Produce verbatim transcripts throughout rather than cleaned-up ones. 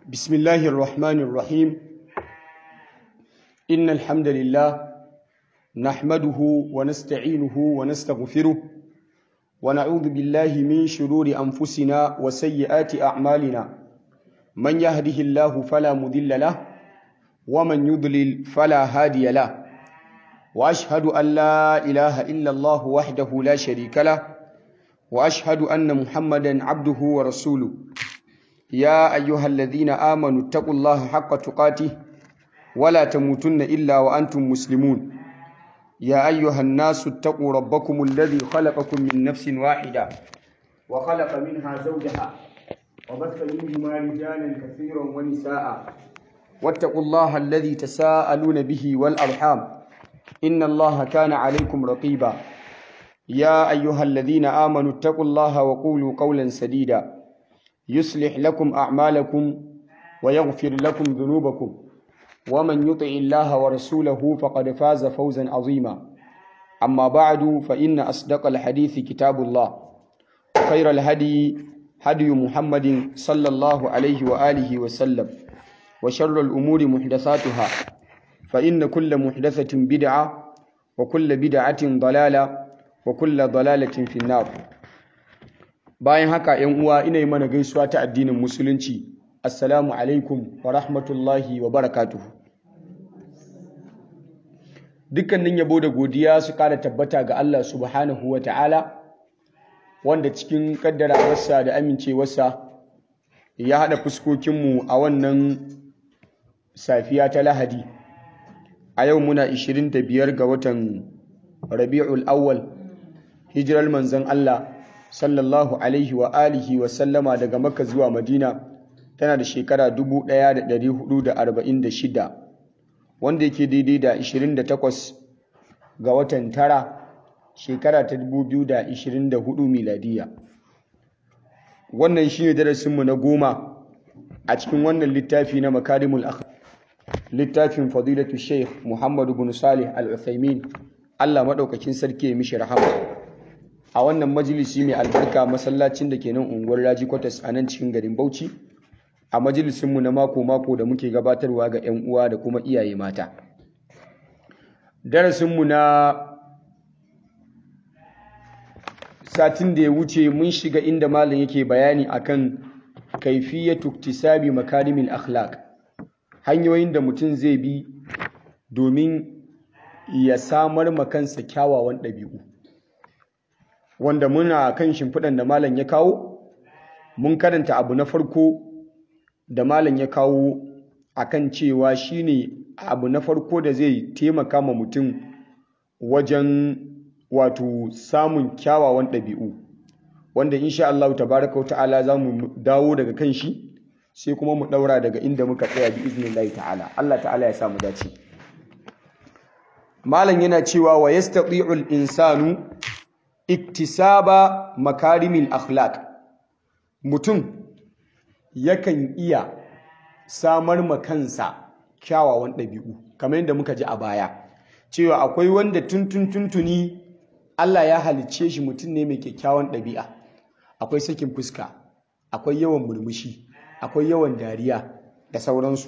بسم الله الرحمن الرحيم إن الحمد لله نحمده ونستعينه ونستغفره ونعوذ بالله من شرور أنفسنا وسيئات أعمالنا من يهده الله فلا مضل له ومن يضلل فلا هادي له وأشهد أن لا إله إلا الله وحده لا شريك له وأشهد أن محمدا عبده ورسوله يا أيها الذين آمنوا اتقوا الله حق تقاته ولا تموتن إلا وأنتم مسلمون يا أيها الناس اتقوا ربكم الذي خلقكم من نفس واحدة وخلق منها زوجها وبث منهما رجالا كثيرا ونساء واتقوا الله الذي تساءلون به والأرحام إن الله كان عليكم رقيبا يا أيها الذين آمنوا اتقوا الله وقولوا قولا سديدا يصلح لكم أعمالكم ويغفر لكم ذنوبكم ومن يطع الله ورسوله فقد فاز فوزا عظيما أما بعد فإن أصدق الحديث كتاب الله خير الهدي هدي محمد صلى الله عليه وآله وسلم وشر الأمور محدثاتها فإن كل محدثة بدعة وكل بدعة ضلالة وكل ضلالة في النار. Bayan haka ‘yan uwa ina yi mana gaisuwa ta addinin musulunci, assalamu alaikum wa rahmatullahi wa barakatuhu. Dukkanin yabo da godiya su ƙara tabbata ga Allah subhanahu wa ta'ala, wanda cikin ƙaddarawarsa da amincewarsa ya haɗa fuskokinmu a wannan safiya ta Lahadi. A yau muna ishirin da biyar ga watan Rabi'ul Awwal, hijirar manzon Allah sallallahu alaihi wa alihi wa sallama daga Makka zuwa Madina tana da shekara dubu ɗaya da ɗari hudu da arba'in da shida, wanda yake daidai da ishirin da takwas ga watan tara shekara ta dubu biyu da ishirin da hudu miladiya. Wannan shine darasinmu na goma a cikin wannan littafi na Makarimul Akhlaq, littafin Fadilatu Sheikh Muhammad bin Salih Al-Uthaymin, Allah madaukakin sarki ya mishi rahama. A wannan majalisi mai albarka, masallacin da ke nan unguwar Raji Kwatas a nan cikin garin Bauchi, a majalisinmu na mako-mako da muke gabatarwa ga 'yan uwa da kuma iyaye mata. Darasinmu na satin da ya wuce mun shiga inda malam yake bayani akan kaifiyatu iktisabi makarimil akhlaq, hanyoyin da mutum zai bi domin ya samar ma kansa kyawawan ɗabi'u. Wanda muna kan shimfiɗan da malam ya kawo, mun karanta abu na farko da malam ya kawo akan cewa shine abu na farko da zai taimaka ma mutum wajen wato samun kyawawan ɗabi'u, wanda insha Allah tabaraka wa ta'ala za mu dawo daga kan shi sai kuma mu ɗaura daga inda muka tsaya bi iznillahi ta'ala. Allah ta'ala ya samu dace. Malam yana cewa wa yastati'ul insanu iktisaba makarimil akhlaq, mutum yakan iya samar ma kansa kyawawan ɗabi'u, kamar yadda muka ji a baya cewa akwai wanda tuntun tuntuni Allah ya halicce shi mutum ne mai kyakkyawan ɗabi'a, akwai sakin fuska, akwai yawan murmushi, akwai yawan dariya da sauransu.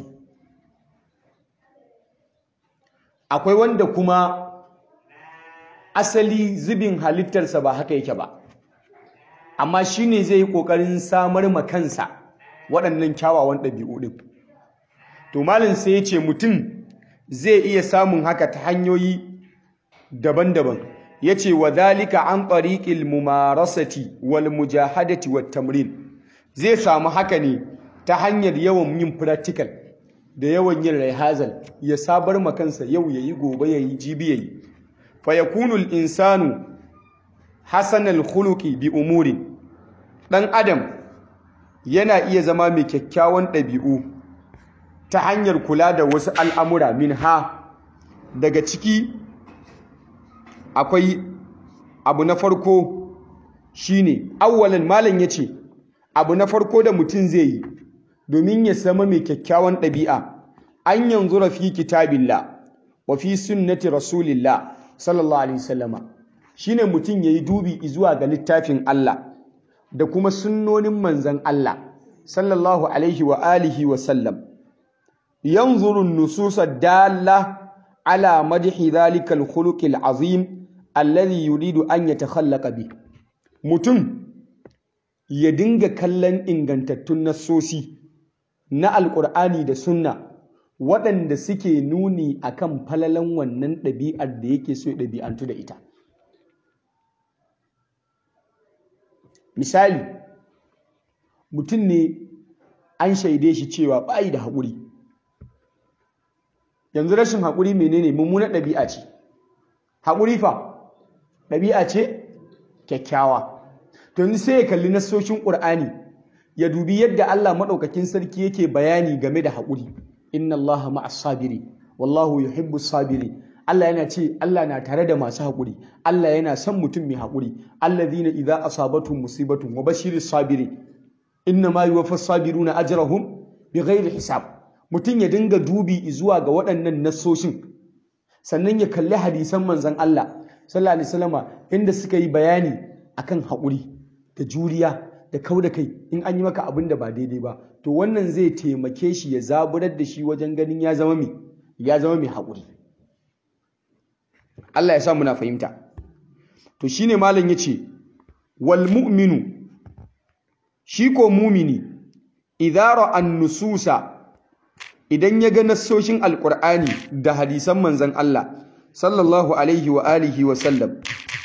Akwai wanda kuma asali zubin halittarsa ba haka yake ba, amma shi ne zai yi ƙoƙarin samar ma kansa waɗannan kyawawan ɗabi'u ɗin. To malin sai ya ce mutum zai iya samun haka ta hanyoyi daban-daban. Ya ce wa zalika an tariqil mumarasati wal mujahadati wat tamrin, zai samu haka ne ta hanyar yawan yin practical da yawan yin rehazal, ya sabar ma kansa yau yayi gobe yayi jibi yayi. fayakunul insanu hasanal khuluqi bi umurin, dan adam yana iya zama mai kyakkyawan ɗabi'u ta hanyar kula da wasu al'amura. Minha, daga ciki akwai abu na farko shine awwalan, malam yace abu na farko da mutum zai yi domin ya zama mai kyakkyawan ɗabi'a, an yanzura fi kitabillah wa fi sunnati rasulillah sallallahu alaihi wasallama, shine mutum yayi dubi zuwa ga littafin Allah da kuma sunnonin manzon Allah sallallahu alaihi wa alihi wa sallam yanzuru an-nusus ad-dalla ala madhi dhalika al-khuluq al-azim alladhi yuridu an yatakhallaqa bi mutum ya dinga kallon ingantattun nassosi na alqur'ani da sunna waɗanda suke nuni akan falalan wannan ɗabi'ar da yake so ya ɗabi'antu da ita. Misali, mutum ne an shaide shi cewa bayi da haƙuri. Yanzu rashin haƙuri menene mummunar ɗabi'a ce. Haƙuri fa ɗabi'a ce kyakkyawa. To yanzu sai ya kalli nassoshin Ƙur'ani ya dubi yadda Allah maɗaukakin sarki yake bayani game da haƙuri. Inna Allaha ma'as sabiri wallahu yuhibbus sabiri. Allah yana ce Allah na tare da masu haƙuri. Allah yana son mutum mai haƙuri. Allazina idza asabatuhum musibatun wa bashiris sabiri. Inna ma yuwaffas sabiruna ajrahum bighairi hisab. Mutum ya dinga dubi zuwa ga waɗannan nassoshin. Sannan ya kalli hadisan manzon Allah sallallahu alaihi wasallama inda suka yi bayani akan haƙuri da juriya da kauda kai in an yi maka abin da ba daidai ba. To wannan zai taimake shi ya zaburar da shi wajen ganin ya zama mai ya zama mai haƙuri. Allah ya sa muna fahimta. To shine malam yace wal mu'minu shi ko mumini idza ra'a an-nususa idan ya ga nassoshin alqur'ani da hadisan manzon Allah sallallahu alaihi wa alihi wa sallam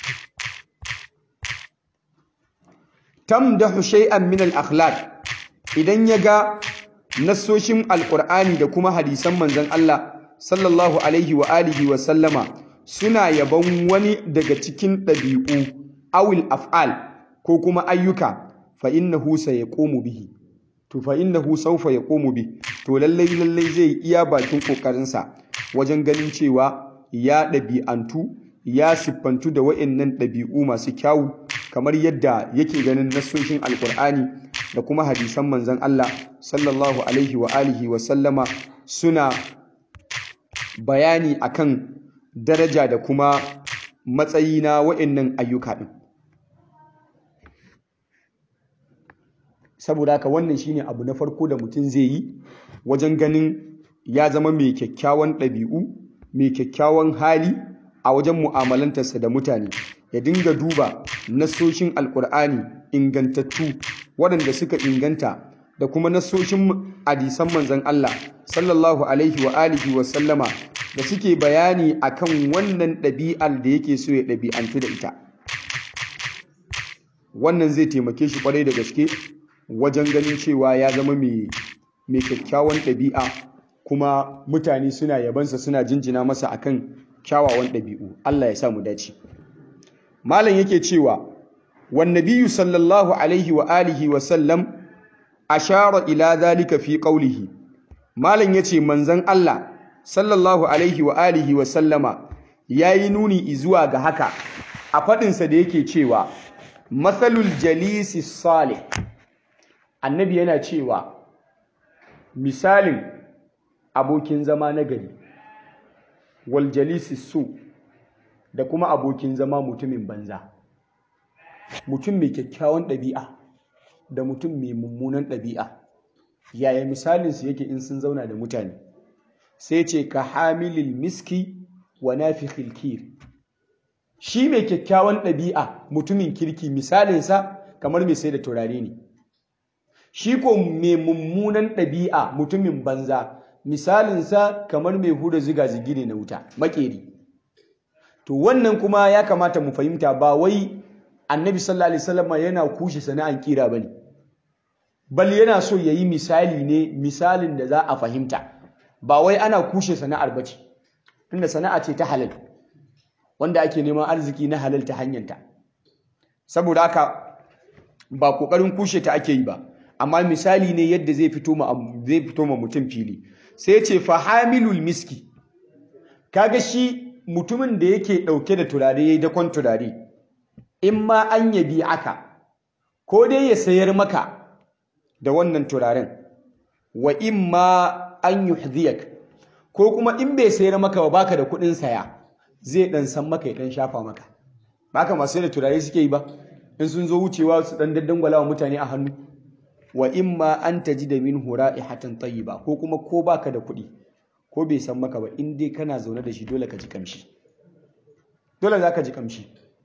tamdahu shay'an min al-akhlaq idan ya ga nassoshin alqur'ani da kuma hadisan manzon Allah sallallahu alaihi wa alihi wa sallama suna yabon wani daga cikin ɗabi'u awil af'al ko kuma ayyuka fa innahu sayaqumu bihi to fa innahu sawfa yaqumu bi to lallai lallai zai iya bakin kokarinsa wajen ganin cewa ya ɗabi'antu ya siffantu da wa'annan ɗabi'u masu kyawu kamar yadda yake ganin nassoshin alkur'ani da kuma hadisan manzon Allah sallallahu alaihi wa alihi wa sallama suna bayani akan daraja da kuma matsayi na wa'annan ayyuka din. Saboda haka wannan shine abu na farko da mutum zai yi wajen ganin ya zama mai kyakkyawan ɗabi'u, mai kyakkyawan hali a wajen mu'amalantarsa da mutane. Ya dinga duba nassoshin alkur'ani ingantattu waɗanda suka inganta da kuma nassoshin hadisan manzon Allah sallallahu alaihi wa alihi wa sallama da suke bayani akan wannan ɗabi'ar da yake so ya ɗabi'antu da ita. Wannan zai taimake shi kwarai da gaske wajen ganin cewa ya zama mai kyakkyawan ɗabi'a kuma mutane suna yabansa suna jinjina masa akan kyawawan ɗabi'u. Allah ya sa mu dace. Malam yake cewa wan nabiyyu sallallahu alaihi wa alihi wa sallam ashara ila zalika fi qawlihi. Malam yace manzon Allah sallallahu alaihi wa alihi wa sallama yayi nuni zuwa ga haka a faɗinsa da yake cewa masalul jalisi salih. Annabi yana cewa misalin abokin zama na gari wal jalisi su da kuma abokin zama mutumin banza. Mutum mai kyakkyawan ɗabi'a da mutum mai mummunan ɗabi'a yaya misalinsu yake in sun zauna da mutane? Sai ce ka hamilil miski wa nafikhil kir. Shi mai kyakkyawan ɗabi'a mutumin kirki misalinsa kamar mai sai da turare ne. Shi ko mai mummunan ɗabi'a mutumin banza misalinsa kamar mai huda ziga-zigi ne na wuta, makeri. To wannan kuma ya kamata mu fahimta ba wai Annabi sallallahu alaihi wasallam yana kushe sana'an kira bane. Bal yana so yayi misali ne misalin da za a fahimta. Ba wai ana kushe sana'ar bace. Tunda sana'a ce ta halal wanda ake neman arziki na halal ta hanyarta. Saboda haka ba kokarin kushe ta ake yi ba. Amma misali ne yadda zai fito ma zai fito ma mutum fili. Sai ya ce fa hamilul miski. Kaga shi mutumin da yake dauke da turare yayi dakon turare in ma an yabi aka ko dai ya sayar maka da wannan turaren wa in ma an yuhdiyak ko kuma in bai sayar maka ba baka da kuɗin saya zai dan san maka ya dan shafa maka. Baka masu da turare suke yi ba in sun zo wucewa su dan daddangwala wa mutane a hannu. wa imma an tajida minhu ra'ihatan tayyiba, ko kuma ko baka da kuɗi ko bai san maka ba, in dai kana zaune da shi dole ka ji kamshi, dole zaka ji kamshi,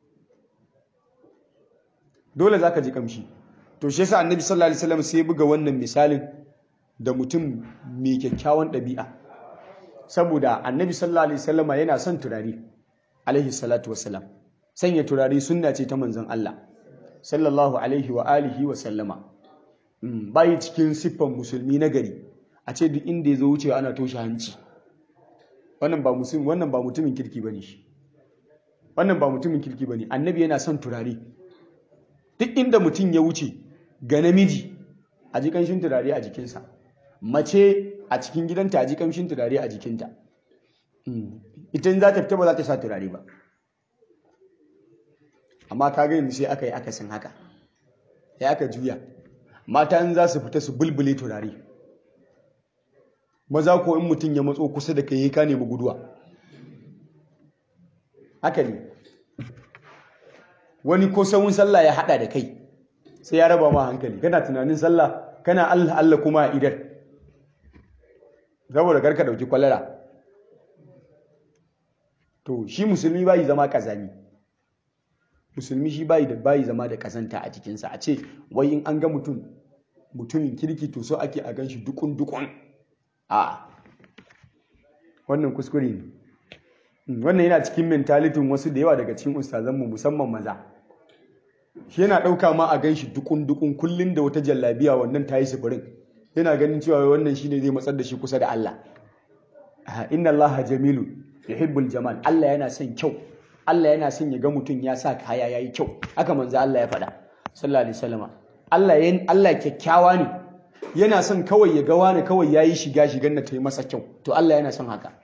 dole zaka ji kamshi. To shi yasa annabi sallallahu alaihi wasallam sai ya buga wannan misalin da mutum mai kyakkyawan ɗabi'a, saboda annabi sallallahu alaihi wasallama yana son turare alaihi salatu wassalam. Sanya turare sunna ce ta manzon Allah sallallahu alaihi wa alihi wa sallama. Bai cikin siffan musulmi na gari a ce duk inda ya zo wucewa ana toshe hanci. Wannan ba musulmi, wannan ba mutumin kirki bane shi. Wannan ba mutumin kirki bane. Annabi yana son turare. Duk inda mutum ya wuce ga namiji a ji kanshin turare a jikinsa. Mace a cikin gidanta a ji kamshin turare a jikinta. Ita in za ta fita ba za ta sa turare ba. Amma ka ga yanzu sai aka yi akasin haka. Sai aka juya. Mata in za su fita su bulbule turare. Maza ko in mutum ya matso kusa da kai ka nemi guduwa. Haka ne. Wani ko sawun sallah ya hada da kai sai ya raba ma hankali. Kana tunanin sallah, kana Allah Allah kuma a idar. Saboda karka dauki kwalara. To shi musulmi bai zama kazani. Musulmi shi bai da bai zama da kazanta a jikinsa. A ce wai in an ga mutum mutumin kirki to so ake a ganshi dukun dukun. A wannan kuskure ne. Wannan yana cikin mentalitin wasu da yawa daga cikin ustazanmu musamman maza. Shi yana ɗauka ma a ganshi dukun dukun kullun da wata jallabiya wannan ta yi sufurin. Yana ganin cewa wannan shine zai matsar da shi kusa da Allah. Inna Allaha jamilu yuhibbul jamal. Allah yana son kyau. Allah yana son ya ga mutum ya sa kaya yayi kyau. Haka manzo Allah ya faɗa sallallahu alaihi wasallam. Allah yan Allah kyakkyawa ne. Yana son kawai ya ga wani kawai yayi shiga shigan da ta yi masa kyau. To Allah yana son haka.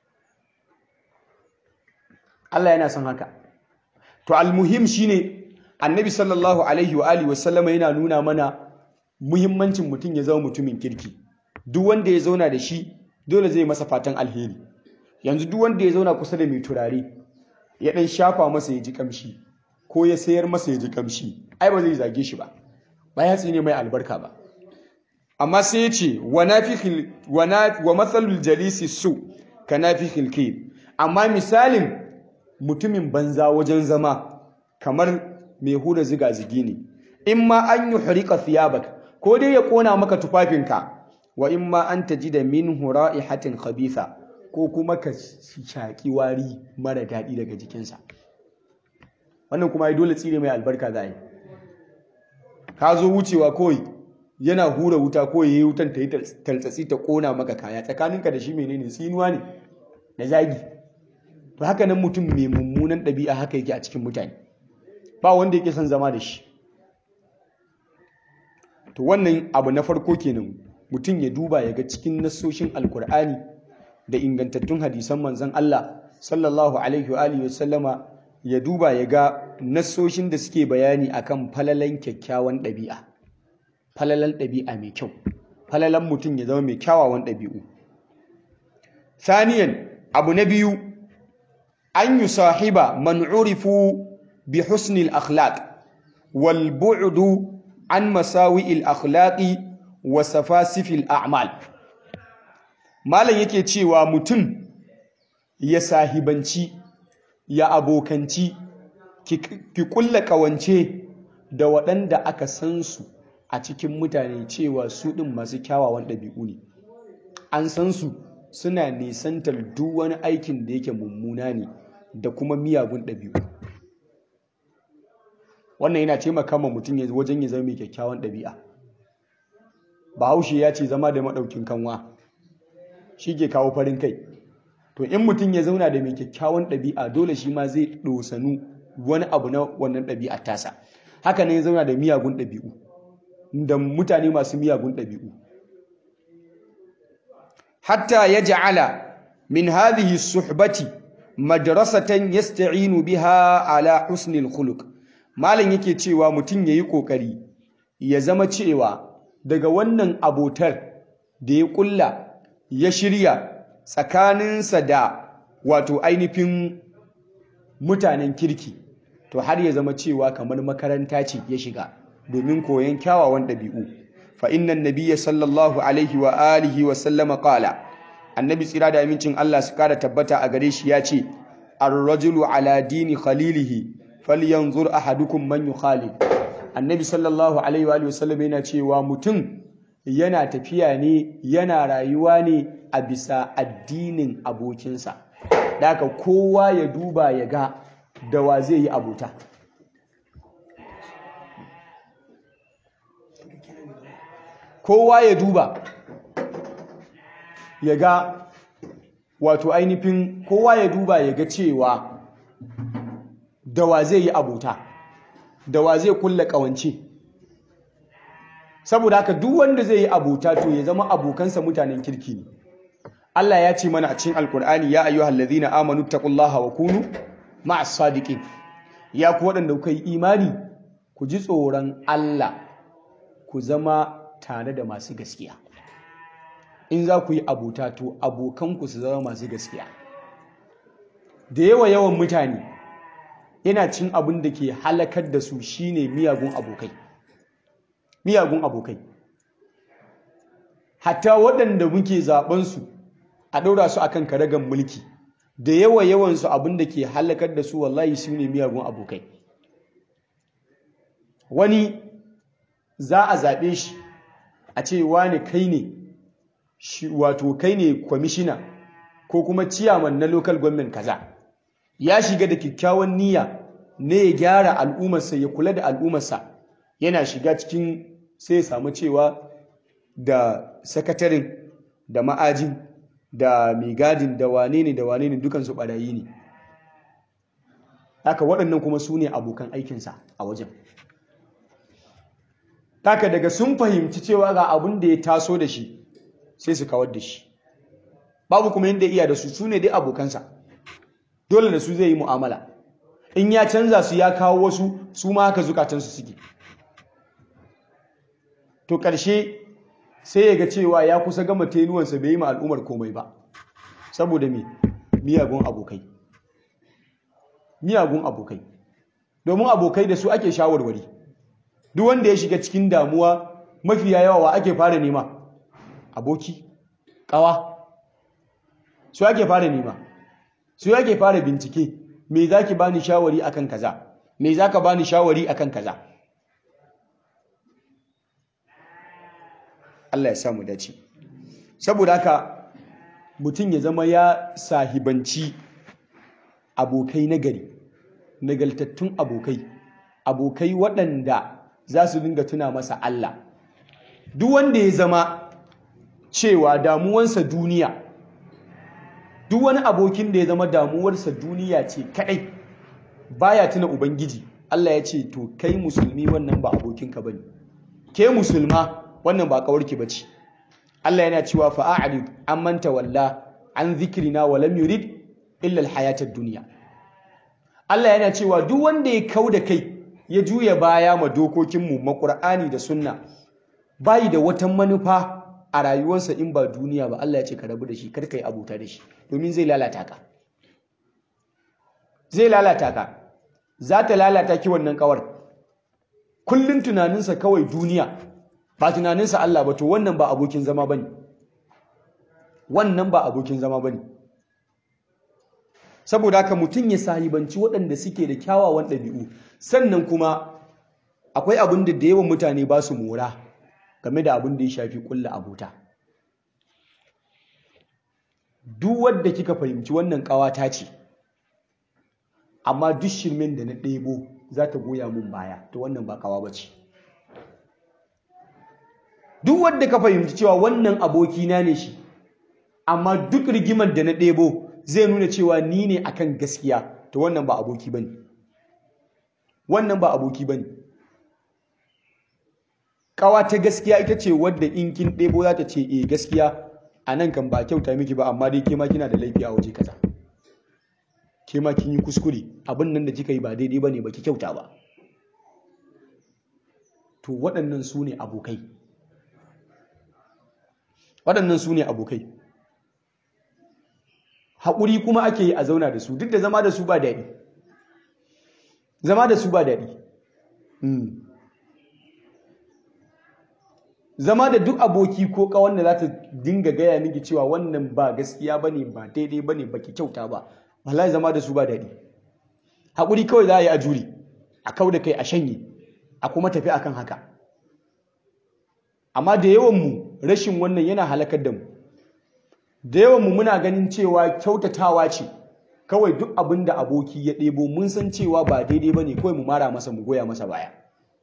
Allah yana son haka. To almuhim shine Annabi sallallahu alaihi wa alihi wasallama yana nuna mana muhimmancin mutum ya zama mutumin kirki. Duk wanda ya zauna da shi dole zai masa fatan alheri. Yanzu duk wanda ya zauna kusa da mai turare ya dan shafa masa ya ji kamshi ko ya sayar masa ya ji kamshi, ai ba zai zage shi ba. Ba ya tsine mai albarka ba. Amma sai ya ce wa nafikhil wa wa mathalul jalisi su ka nafikhil kayb. Amma misalin mutumin banza wajen zama kamar mai hura ziga-zigi ne. In ma an yi hurika thiyabak, ko dai ya kona maka tufafinka, wa in ma an tajida minhu ra'ihatin khabitha, ko kuma ka shaki wari mara daɗi daga jikinsa. Wannan kuma ai dole tsire mai albarka za yi. Ka zo wucewa kawai yana hura wuta ko yayi wutan ta yi taltsatsi ta kona maka kaya, tsakaninka da shi menene, tsinuwa ne da zagi. To haka nan mutum mai mummunan ɗabi'a haka yake a cikin mutane. Ba wanda yake son zama da shi. To wannan abu na farko kenan, mutum ya duba ya ga cikin nassoshin Alkur'ani da ingantattun hadisan manzon Allah sallallahu alaihi wa alihi wasallama, ya duba ya ga nassoshin da suke bayani akan falalan kyakkyawan ɗabi'a. Falalan ɗabi'a mai kyau. Falalan mutum ya zama mai kyawawan ɗabi'u. Saniyan, abu na biyu, an yi sahiba man urifu bi husnil akhlaq wal bu'du an masawi'il akhlaqi wa safasifil a'mal. Malam yake cewa mutum ya sahibanci, ya abokanci, ki, ki kulla kawance da waɗanda aka san su a cikin mutane cewa su ɗin masu kyawawan ɗabi'u ne. An san su suna nisantar duk wani aikin da yake mummuna ne da kuma miyagun ɗabi'u. Wannan yana taimaka ma mutum wajen ya zama mai kyakkyawan ɗabi'a. Bahaushe ya ce zama da maɗaukin kanwa shi ke kawo farin kai. To in mutum ya zauna da mai kyakkyawan ɗabi'a dole shi ma zai ɗosanu wani abu na wannan ɗabi'a tasa. Haka ne ya zauna da miyagun ɗabi'u, da mutane masu miyagun ɗabi'u. Hatta ya ja'ala min hadhihi suhbati madrasatan yasta'inu biha ala husnil khuluq. Malam yake cewa mutum yayi kokari ya zama cewa daga wannan abotar da ya kulla ya shirya tsakaninsa da wato ainihin mutanen kirki, to har ya zama cewa kamar makaranta ce ya shiga domin koyon kyawawan ɗabi'u. fa inna an-nabiyya sallallahu alaihi wa alihi wa sallama qala annabi tsira da amincin Allah su kara tabbata a gare shi ya ce ar-rajulu ala dini khalilihi falyanzur ahadukum man yukhalil annabi sallallahu alaihi wa alihi wa sallam yana cewa mutum yana tafiya ne yana rayuwa ne a bisa addinin abokinsa da haka kowa ya duba ya ga da wa zai yi abota kowa ya duba ya ga wato ainihin kowa ya duba ya ga cewa da wa zai yi abota da wa zai kulla kawance saboda haka duk wanda zai yi abota to ya zama abokansa mutanen kirki ne Allah ya ce mana a cikin Alkur'ani ya ayyuhal ladhina amanu taqullaha wa kunu ma'as sadiqin ya ku waɗanda kuka yi imani ku ji tsoron Allah ku zama tare da masu gaskiya in za ku yi abota to abokanku su zama masu gaskiya da yawa yawan mutane yana cin abin da ke halakar da su shine miyagun abokai miyagun abokai hatta waɗanda muke zaben su a ɗaura su akan karagan mulki da yawa yawan su abin da ke halakar da su wallahi su ne miyagun abokai wani za a zaɓe shi a ce wane kai ne wato kai ne kwamishina ko kuma ciyaman na local government kaza ya shiga da kyakkyawan niyya ne ya gyara al'ummarsa ya kula da al'ummarsa yana shiga cikin sai ya samu cewa da sakatarin da ma'ajin da mai gadin da wane ne da wane ne dukansu ɓarayi ne haka waɗannan kuma su ne abokan aikinsa a wajen haka daga sun fahimci cewa ga abin da ya taso da shi sai su kawar da shi babu kuma yadda iya da su su ne dai abokansa dole da su zai yi mu'amala in ya canza su ya kawo wasu su ma haka zukatansu suke to ƙarshe sai ya ga cewa ya kusa gama tenuwansa bai yi ma al'ummar komai ba saboda me miyagun abokai miyagun abokai domin abokai da su ake shawarwari duk wanda ya shiga cikin damuwa mafiya yawa wa ake fara nema aboki kawa su ake fara nema su ake fara bincike me zaki bani shawari akan kaza me zaka bani shawari akan kaza Allah ya samu dace saboda haka mutum ya zama ya sahibanci abokai nagari nagaltattun abokai abokai waɗanda za su dinga tuna masa Allah duk wanda ya zama cewa damuwansa duniya duk wani abokin da ya zama damuwarsa duniya ce kadai baya tuna ubangiji Allah ya ce to kai musulmi wannan ba abokinka bane ke musulma wannan ba kawarki bace Allah yana cewa fa'arid amman tawalla an zikrina wa lam yurid illa alhayatad dunya Allah yana cewa duk wanda ya kauda kai ya juya baya ma dokokinmu ma Qur'ani da sunna bai da wata manufa a rayuwarsa in ba duniya ba Allah ya ce ka rabu da shi kar ka yi abuta da shi domin zai lalata ka zai lalata ka za ta lalata ki wannan kawar kullun tunaninsa kawai duniya ba tunaninsa Allah ba to wannan ba abokin zama bane wannan ba abokin zama bane saboda haka mutum ya sahibanci waɗanda suke da kyawawan ɗabi'u sannan kuma akwai abin da da yawan mutane ba su mora game da abin da ya shafi kulla abota duk wanda kika fahimci wannan ƙawata ce amma duk shirmen da na ɗebo za ta goya mun baya to wannan ba ƙawa ba ce duk wanda ka fahimci cewa wannan abokina ne shi amma duk rigimar da na ɗebo zai nuna cewa ni ne akan gaskiya to wannan ba aboki bane wannan ba aboki bane kawa ta gaskiya ita ce wadda in kin ɗebo za ta ce eh gaskiya anan kan ba kyauta miki ba amma dai ke ma kina da laifi a waje kaza ke ma kin yi kuskure abin nan da kika yi ba daidai bane baki kyauta ba to waɗannan su ne abokai waɗannan su ne abokai haƙuri kuma ake yi a zauna da su duk da zama da su ba daɗi zama da su ba daɗi zama da duk aboki ko kawan da za ta dinga gaya miki cewa wannan ba gaskiya bane ba daidai bane baki kyauta ba, wallahi zama da su ba daɗi. Haƙuri kawai za a yi a juri, a kau da kai a shanye, a kuma tafi akan haka. Amma da yawanmu rashin wannan yana halakar da mu. Da yawanmu muna ganin cewa kyautatawa ce, kawai duk abin da aboki ya ɗebo mun san cewa ba daidai ba ne, kawai mu mara masa mu goya masa baya.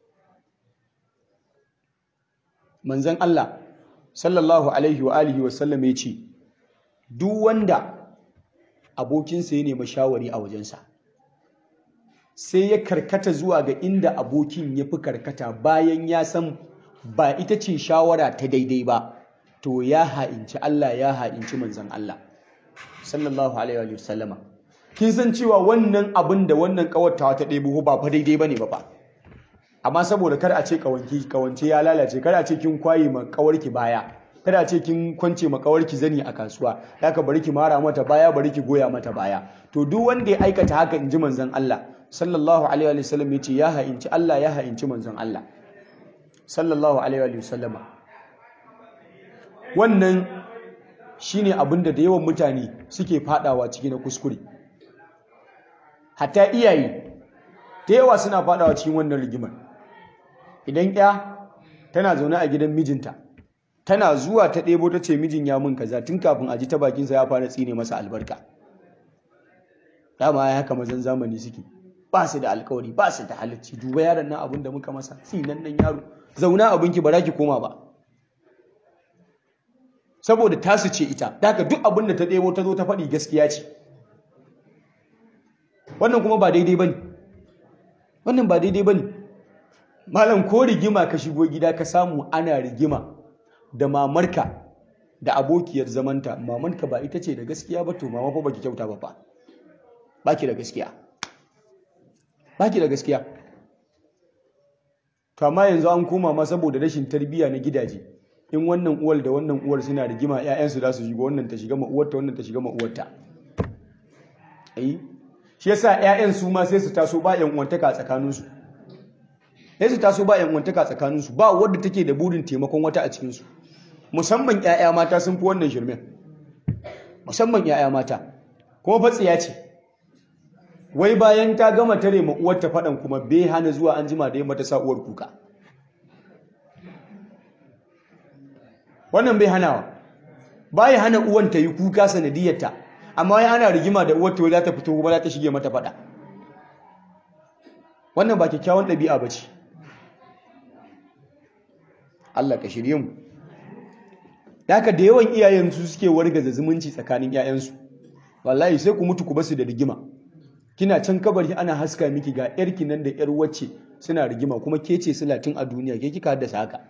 Manzon Allah sallallahu alaihi wa alihi wa sallam ya ce, duk wanda abokinsa ya nemi shawari a wajensa, sai ya karkata zuwa ga inda abokin ya fi karkata bayan ya san ba ita ce shawara ta daidai ba, to ya ha'inci Allah, ya ha'inci manzon Allah sallallahu alaihi wa sallama. Kin san cewa wannan abin da wannan kawatawa ta ɗebo ba fa daidai bane ba fa, amma saboda kar a ce kawanki kawance ya lalace, kar a ce kin kwaye ma kawarki baya, kar a ce kin kwance ma kawarki zani a kasuwa, haka bari ki mara mata baya, bari ki goya mata baya. To duk wanda ya aikata haka, inji manzon Allah sallallahu alaihi wa sallam, yace ya ha'inci Allah, ya ha'inci manzon Allah sallallahu alaihi wa sallama. Wannan shine abin da da yawan mutane suke fadawa ciki na kuskure. Hatta iyaye da yawa suna fadawa cikin wannan rigimar. Idan ya tana zaune a gidan mijinta, tana zuwa ta ɗebo ta ce mijin ya mun kaza, tun kafin a ji ta bakinsa ya fara tsine masa albarka. Dama ya haka mazan zamani suke, ba su da alkawari, ba su da halacci. Duba yaron nan abin da muka masa, tsinan nan yaro, zauna abinki ba za ki koma ba. Saboda tasu ce ita, daga duk abin da ta ɗebo ta zo ta faɗi gaskiya ce. Wannan kuma ba daidai bane. Wannan ba daidai bane. Malam, ko rigima ka shigo gida ka samu ana rigima da mamarka da abokiyar zamanta, mamanka ba ita ce da gaskiya ba, to mama fa baki kyauta ba fa. Baki da gaskiya. Baki da gaskiya. To amma yanzu an koma ma saboda rashin tarbiyya na gidaje. In wannan uwar da wannan uwar suna rigima, ƴaƴansu za su shiga, wannan ta shiga ma uwarta, wannan ta shiga ma uwarta. Eh? Shi yasa ƴaƴan su ma sai su taso ba ƴan uwantaka a tsakaninsu. Sai su taso ba ƴan uwantaka a tsakaninsu, ba wanda take da burin taimakon wata a cikinsu. Musamman ƴaƴa mata sun fi wannan shirmen. Musamman ƴaƴa mata. Kuma fatsiya ce. Wai bayan ta gama tare ma uwarta faɗan kuma bai hana zuwa an jima da yamma ta sa uwar kuka. Wannan bai hanawa. Bai hana uwan ta yi kuka sanadiyarta, amma wai ana rigima da uwarta wai za ta fito kuma za ta shige mata faɗa. Wannan ba kyakkyawan ɗabi'a ba ce. Allah ka shirye mu. Haka da yawan iyayen su suke wargaza zumunci tsakanin ƴaƴansu. Wallahi sai ku mutu ku basu da rigima. Kina can kabari ana haska miki ga yarki nan da yar wacce suna rigima, kuma ke ce silatin a duniya, ke kika haddasa haka.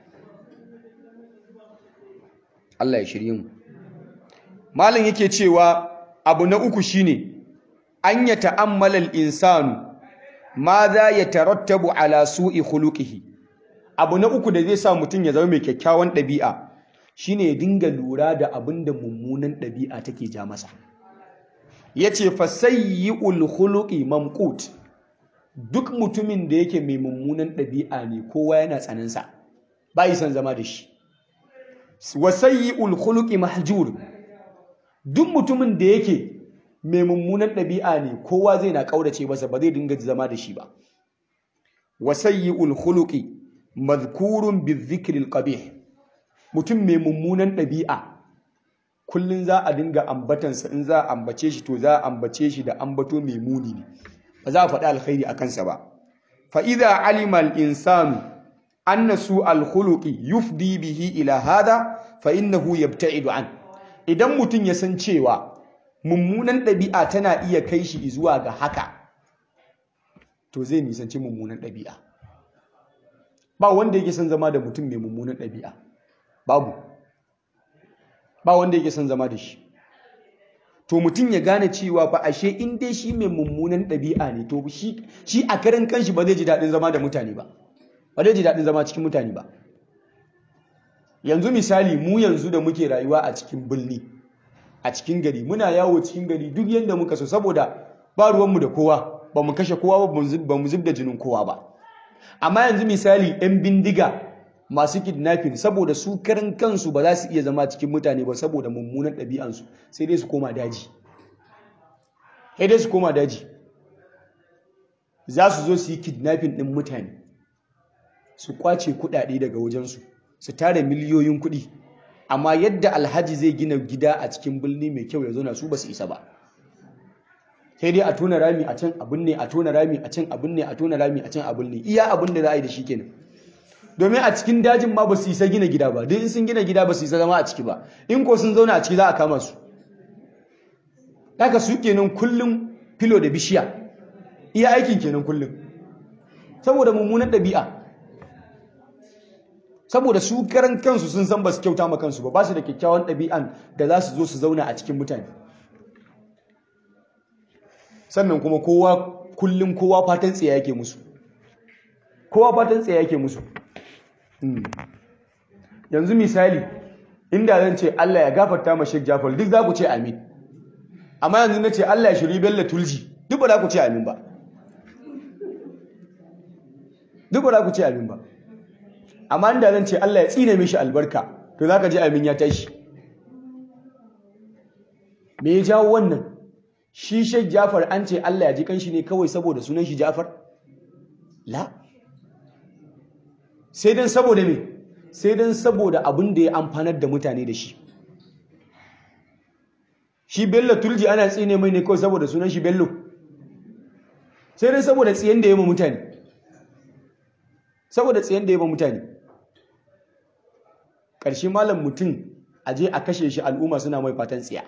Allah ya shirye mu. Malam yake cewa abu na uku shine an ya ta'ammala al-insanu ma za ya tarattabu ala su'i khuluqihi. Abu na uku da zai sa mutum ya zama mai kyakkyawan ɗabi'a shine ya dinga lura da abin da mummunan ɗabi'a take ja masa. Yace fa sayyi'ul khuluqi mamqut. Duk mutumin da yake mai mummunan ɗabi'a ne, kowa yana tsanansa, bai san zama da shi. Wa sayyi'ul khuluqi mahjur. Duk mutumin da yake mai mummunan ɗabi'a ne, kowa zai na kaurace masa, ba zai dinga zama da shi ba. Wa sayyi'ul khuluqi madhkurun bizzikril qabih. Mutum mai mummunan ɗabi'a kullun za a dinga ambatansa, in za a ambace shi to za a ambace shi da ambato mai muni ne, ba za a faɗi alkhairi a kansa ba. Fa idza alima al-insanu anna su'al khuluqi yufdi bihi ila hada fa innahu yabta'idu an. Idan mutum ya san cewa mummunan ɗabi'a tana iya kai shi zuwa ga haka, to zai nisanci mummunan ɗabi'a. Ba wanda yake son zama da mutum mai mummunan ɗabi'a. Babu. Ba wanda yake son zama da shi. To mutum ya gane cewa fa ashe in dai shi mai mummunan ɗabi'a ne, to shi shi a karan kanshi ba zai ji daɗin zama da mutane ba. Ba zai ji daɗin zama cikin mutane ba. Yanzu misali, mu yanzu da muke rayuwa a cikin birni, a cikin gari, muna yawo cikin gari duk yanda muka so, saboda ba ruwanmu da kowa, ba mu kashe kowa ba, ba mu zub da jinin kowa ba. Amma yanzu misali, 'yan bindiga masu kidnapping saboda su karan kansu ba za su iya zama cikin mutane ba saboda mummunan ɗabi'ansu sai dai su koma daji sai dai su koma daji za su zo su yi kidnapping ɗin mutane su kwace kuɗaɗe daga wajensu su tara miliyoyin kuɗi amma yadda alhaji zai gina gida a cikin birni mai kyau ya zauna su ba su isa ba sai dai a tona rami a can abin ne a tona rami a can abin ne a tona rami a can abin ne iya abin da za a yi da shi kenan domin a cikin dajin ma ba su isa gina gida ba duk in sun gina gida ba su isa zama a ciki ba in ko sun zauna a ciki za a kama su haka su kenan kullum filo da bishiya iya aikin kenan kullum saboda mummunan ɗabi'a saboda su karan kansu sun san ba su kyauta ma kansu ba ba su da kyakkyawan ɗabi'an da za su zo su zauna a cikin mutane sannan kuma kowa kullum kowa fatan tsaye yake musu kowa fatan tsaye yake musu yanzu misali inda zan ce Allah ya gafarta ma Sheikh Jafar duk za ku ce amin amma yanzu na ce Allah ya shiri Bello Tulji duk ba za ku ce amin ba duk ba za ku ce amin ba amma inda zan ce Allah ya tsine mishi albarka to za ka ji amin ya tashi me ya jawo wannan shi Sheikh Jafar an ce Allah ya ji kanshi ne kawai saboda sunan shi Jafar la sai dan saboda me sai dan saboda abin da ya amfanar da mutane da shi shi Bello Tulji ana tsine mai ne kawai saboda sunan shi Bello sai dan saboda tsiyen da ya ma mutane saboda tsiyen da ya ma mutane ƙarshe malam mutum aje a kashe shi al'umma suna mai fatan tsiya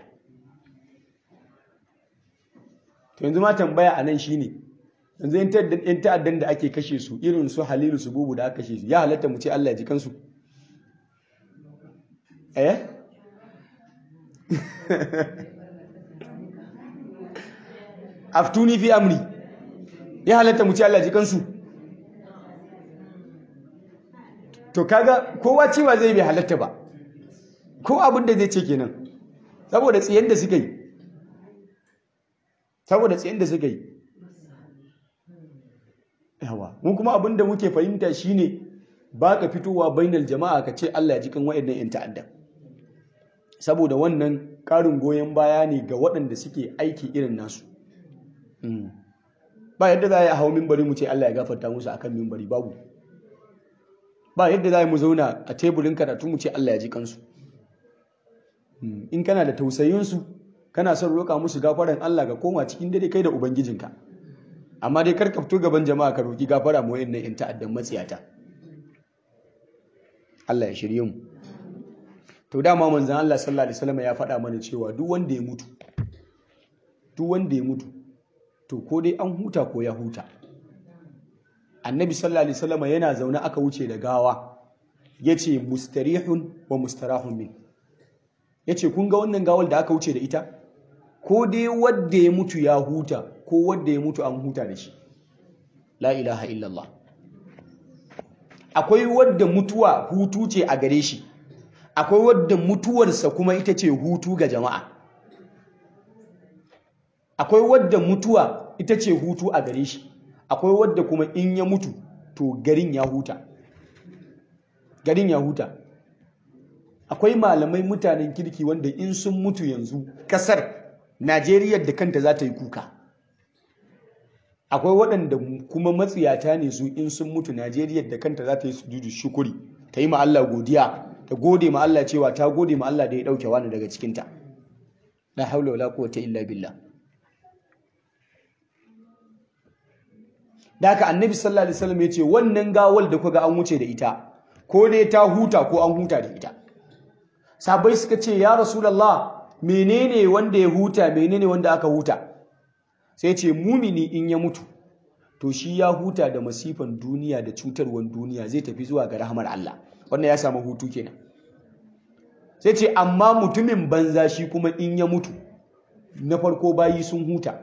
to yanzu ma tambaya a nan shi ne yanzu yan ta'addan da ake kashe su irin su Halilu su bubu da aka kashe su ya halatta mu ce Allah ya ji kansu eh aftuni fi amri ya halatta mu ce Allah ya ji kansu to kaga kowa cewa zai bai halatta ba ko abin da zai ce kenan saboda tsiyen da suka yi saboda tsayin da suka yi yawa mun kuma abin da muke fahimta shine ba ka fitowa bainal jama'a ka ce Allah ya ji kan waɗannan yan ta'adda saboda wannan ƙarin goyon baya ne ga waɗanda suke aiki irin nasu ba yadda za a yi a hau mimbari mu ce Allah ya gafarta musu akan mimbari babu ba yadda za a yi mu zauna a teburin karatu mu ce Allah ya ji kansu in kana da tausayinsu kana son roƙa musu gafaran Allah ga koma cikin dare kai da ubangijinka amma dai karka fito gaban jama'a ka roki gafara mu wayannan in ta'addan matsiyata Allah ya shirye mu to dama manzon Allah sallallahu alaihi wasallam ya faɗa mana cewa duk wanda ya mutu duk wanda ya mutu to ko dai an huta ko ya huta annabi sallallahu alaihi wasallam yana zaune aka wuce da gawa yace mustarihun wa mustarahun min yace kun ga wannan gawar da aka wuce da ita ko dai wanda ya mutu ya huta ko wanda ya mutu an huta da shi la ilaha illallah akwai wanda mutuwa hutu ce a gare shi akwai wanda mutuwarsa kuma ita ce hutu ga jama'a akwai wanda mutuwa ita ce hutu a gare shi akwai wanda kuma in ya mutu to garin ya huta garin ya huta akwai malamai mutanen kirki wanda in sun mutu yanzu kasar Najeriya da kanta za ta yi kuka akwai waɗanda kuma matsiyata ne su in sun mutu Najeriya da kanta za ta yi sujudu shukuri ta yi ma Allah godiya ta gode ma Allah cewa ta gode ma Allah da ya ɗauke wani daga cikinta la haula wala quwwata illa billah da haka annabi sallallahu alaihi wasallam ya ce wannan gawal da kuga an wuce da ita ko dai ta huta ko an huta da ita sabai suka ce ya rasulullah menene wanda ya huta menene wanda aka huta sai ce mumini in ya mutu to shi ya huta da masifan duniya da cutarwan duniya zai tafi zuwa ga rahmar Allah wannan ya samu hutu kenan sai ce amma mutumin banza shi kuma in ya mutu na farko bayi sun huta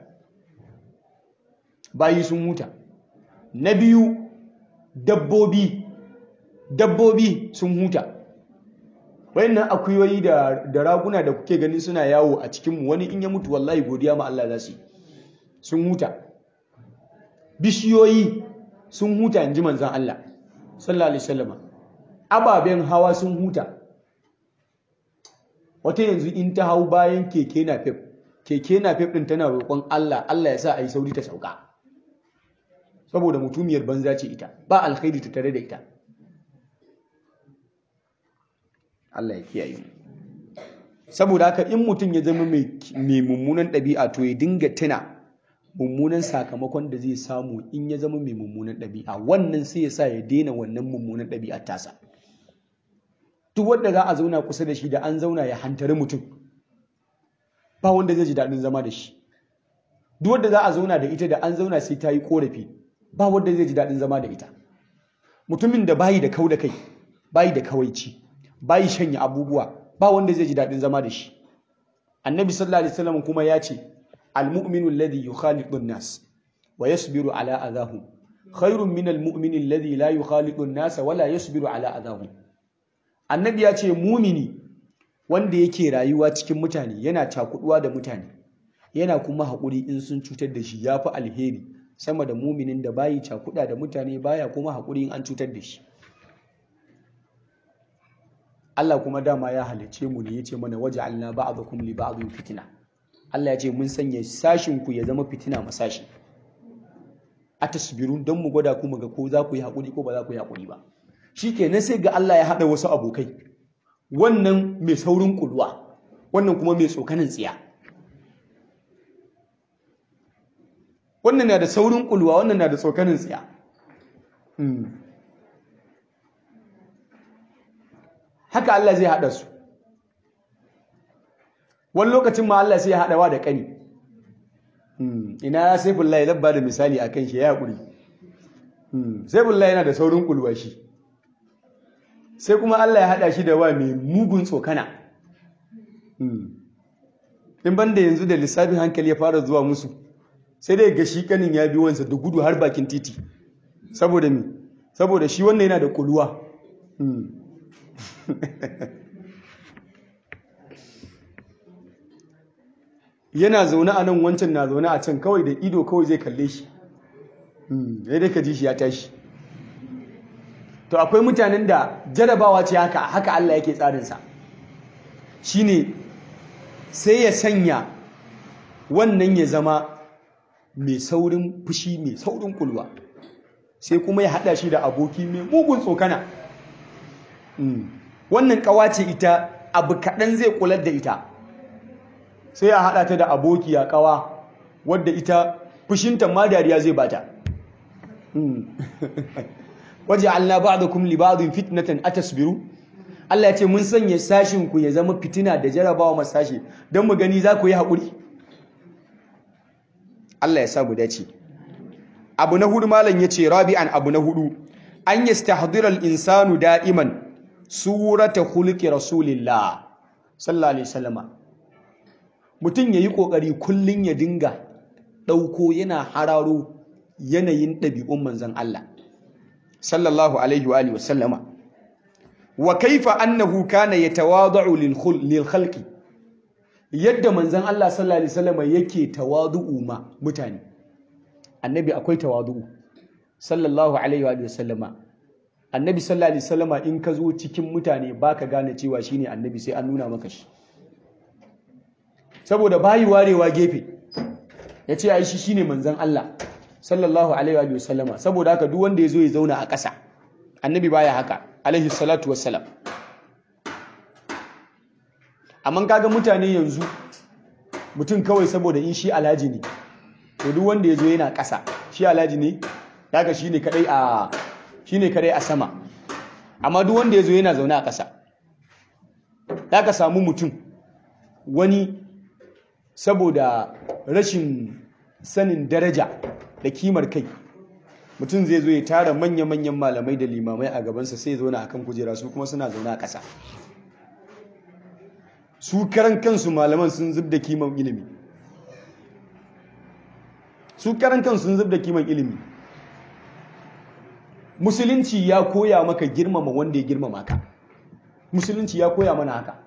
bayi sun huta na biyu dabbobi dabbobi sun huta wayannan akuyoyi da da raguna da kuke gani suna yawo a cikin mu wani in ya mutu wallahi godiya ma Allah za su sun huta bishiyoyi sun huta inji manzon Allah sallallahu alaihi wasallam ababen hawa sun huta. Wata yanzu in ta hau bayan keke napep, keke napep din tana roƙon Allah Allah ya sa a yi sauri ta sauka, saboda mutumiyar banza ce ita, ba alkhairi ta tare da ita. Allah ya kiyaye mu. Saboda haka in mutum ya zama mai mummunan ɗabi'a to ya dinga tuna mummunan sakamakon da zai samu in ya zama mai mummunan ɗabi'a, wannan sai ya sa ya daina wannan mummunan ɗabi'ar tasa. Duk wanda za a zauna kusa da shi da an zauna ya hantari mutum, ba wanda zai ji daɗin zama da shi. Duk wanda za a zauna da ita da an zauna sai ta yi ƙorafi, ba wanda zai ji daɗin zama da ita. Mutumin da bayi da kau da kai, bayi da kawaici, bayi shanya abubuwa, ba wanda zai ji daɗin zama da shi. Annabi sallallahu alaihi wasallam kuma ya ce al-mu'minu alladhi yukhaliqu an-nas wa yasbiru ala adahum khairun min al-mu'mini alladhi la yukhaliqu an-nas wa la yasbiru ala adahum. Annabi ya ce mumini wanda yake rayuwa cikin mutane, yana cakuduwa da mutane, yana kuma haƙuri in sun cutar da shi, yafi alheri sama da muminin da bayi cakuda da mutane, baya kuma haƙuri in an cutar da shi. Allah kuma dama ya halice mu ne, yace mana waja'alna ba'dakum li ba'dhin fitna. Allah ya ce mun sanya sashin ku ya zama fitina ma sashi. Atasbirun, dan mu gwada ku mu ga ko za ku yi hakuri ko ba za ku yi hakuri ba. Shikenan sai ga Allah ya hada wasu abokai. Wannan mai saurin kulwa, wannan kuma mai tsokanin tsiya. Wannan na da saurin kulwa, wannan na da tsokanin tsiya. Hmm. Haka Allah zai haɗa su. Wani lokacin ma Allah sai ya haɗawa da ƙani. Ina ya Saifullahi labba da misali a kan shi ya haƙuri. Saifullahi yana da saurin ƙulwa shi. Sai kuma Allah ya haɗa shi da wa mai mugun tsokana. In banda yanzu da lissafin hankali ya fara zuwa musu, sai dai ga shi ƙanin ya bi wansa da gudu har bakin titi. Saboda me? Saboda shi wannan yana da ƙulwa. Yana zaune a nan, wancan na zaune a can, kawai da ido kawai zai kalle shi, ya dai ka ji shi ya tashi. To akwai mutanen da jarabawa ce haka haka Allah yake tsarinsa, shine sai ya sanya wannan ya zama mai saurin fushi, mai saurin kulwa, sai kuma ya haɗa shi da aboki mai mugun tsokana. Wannan ƙawace ita abu kaɗan zai kular da ita, sai a haɗa ta da abokiya ƙawa wadda ita fushinta ma dariya zai bata. waja'alna ba'dakum li ba'din fitnatan atasbiru. Allah ya ce mun sanya sashin ku ya zama fitina da jarabawa masashi don mu gani za ku yi haƙuri. Allah ya sa mu dace. Abu na hudu malam yace rabi'an, abu na hudu an yastahdira al-insanu da'iman surata khuluqi rasulillah sallallahu alaihi wasallama. Mutum yayi kokari kullun ya dinga dauko yana hararo yanayin dabi'un manzon Allah sallallahu alaihi wa alihi wasallama, wa kaifa annahu kana yatawada'u lil khalqi, yadda manzon Allah sallallahu alaihi wasallama yake tawadu'u ma mutane. Annabi akwai tawadu'u sallallahu alaihi wa alihi wasallama. Annabi sallallahu alaihi wasallama in ka zo cikin mutane baka gane cewa shine annabi sai an nuna maka shi, saboda bayi warewa gefe yace ai shi shine manzon Allah sallallahu alaihi wa sallama. Saboda haka duk wanda yazo ya zauna a ƙasa, annabi baya haka alaihi salatu wassalam. Amma kaga mutane yanzu, mutum kawai saboda in shi alhaji ne, to duk wanda yazo yana ƙasa shi alhaji ne, daga shine kadai a shine kadai a sama. Amma duk wanda yazo yana zaune a ƙasa, daga samu mutum wani saboda rashin sanin daraja da kimar kai, mutum zai zo ya tara manya-manyan malamai da limamai a gabansa, sai ya zauna akan kujera, su kuma suna zaune a ƙasa. Su karan kansu malaman sun zub da kiman ilimi, su karan kansu sun zub da kiman ilimi. Musulunci ya koya maka girmama wanda ya girmama ka. Musulunci ya koya mana haka.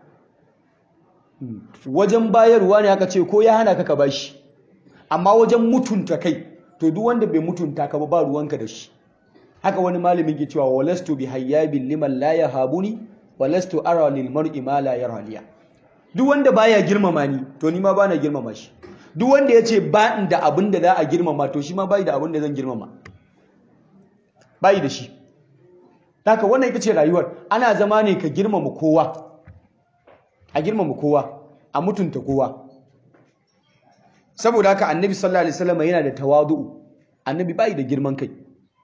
Wajen bayarwa ne aka ce ko ya hana ka ka bashi, amma wajen mutunta kai to duk wanda bai mutunta ka ba ba ruwanka da shi. haka wani malamin ke cewa walastu bi hayyabin liman la yahabuni walastu ara lil mar'i ma la yara liya. Duk wanda baya girmama ni to ni ma bana girmama shi. Duk wanda yace ba in da abin da za a girmama to shi ma bai da abin da zan girmama. Bai da shi. Haka wannan ita ce rayuwar. Ana zama ne ka girmama kowa. A girmama kowa, a mutunta kowa. Saboda haka Annabi sallallahu alaihi wasallam yana da tawadu'u. Annabi bai da girman kai.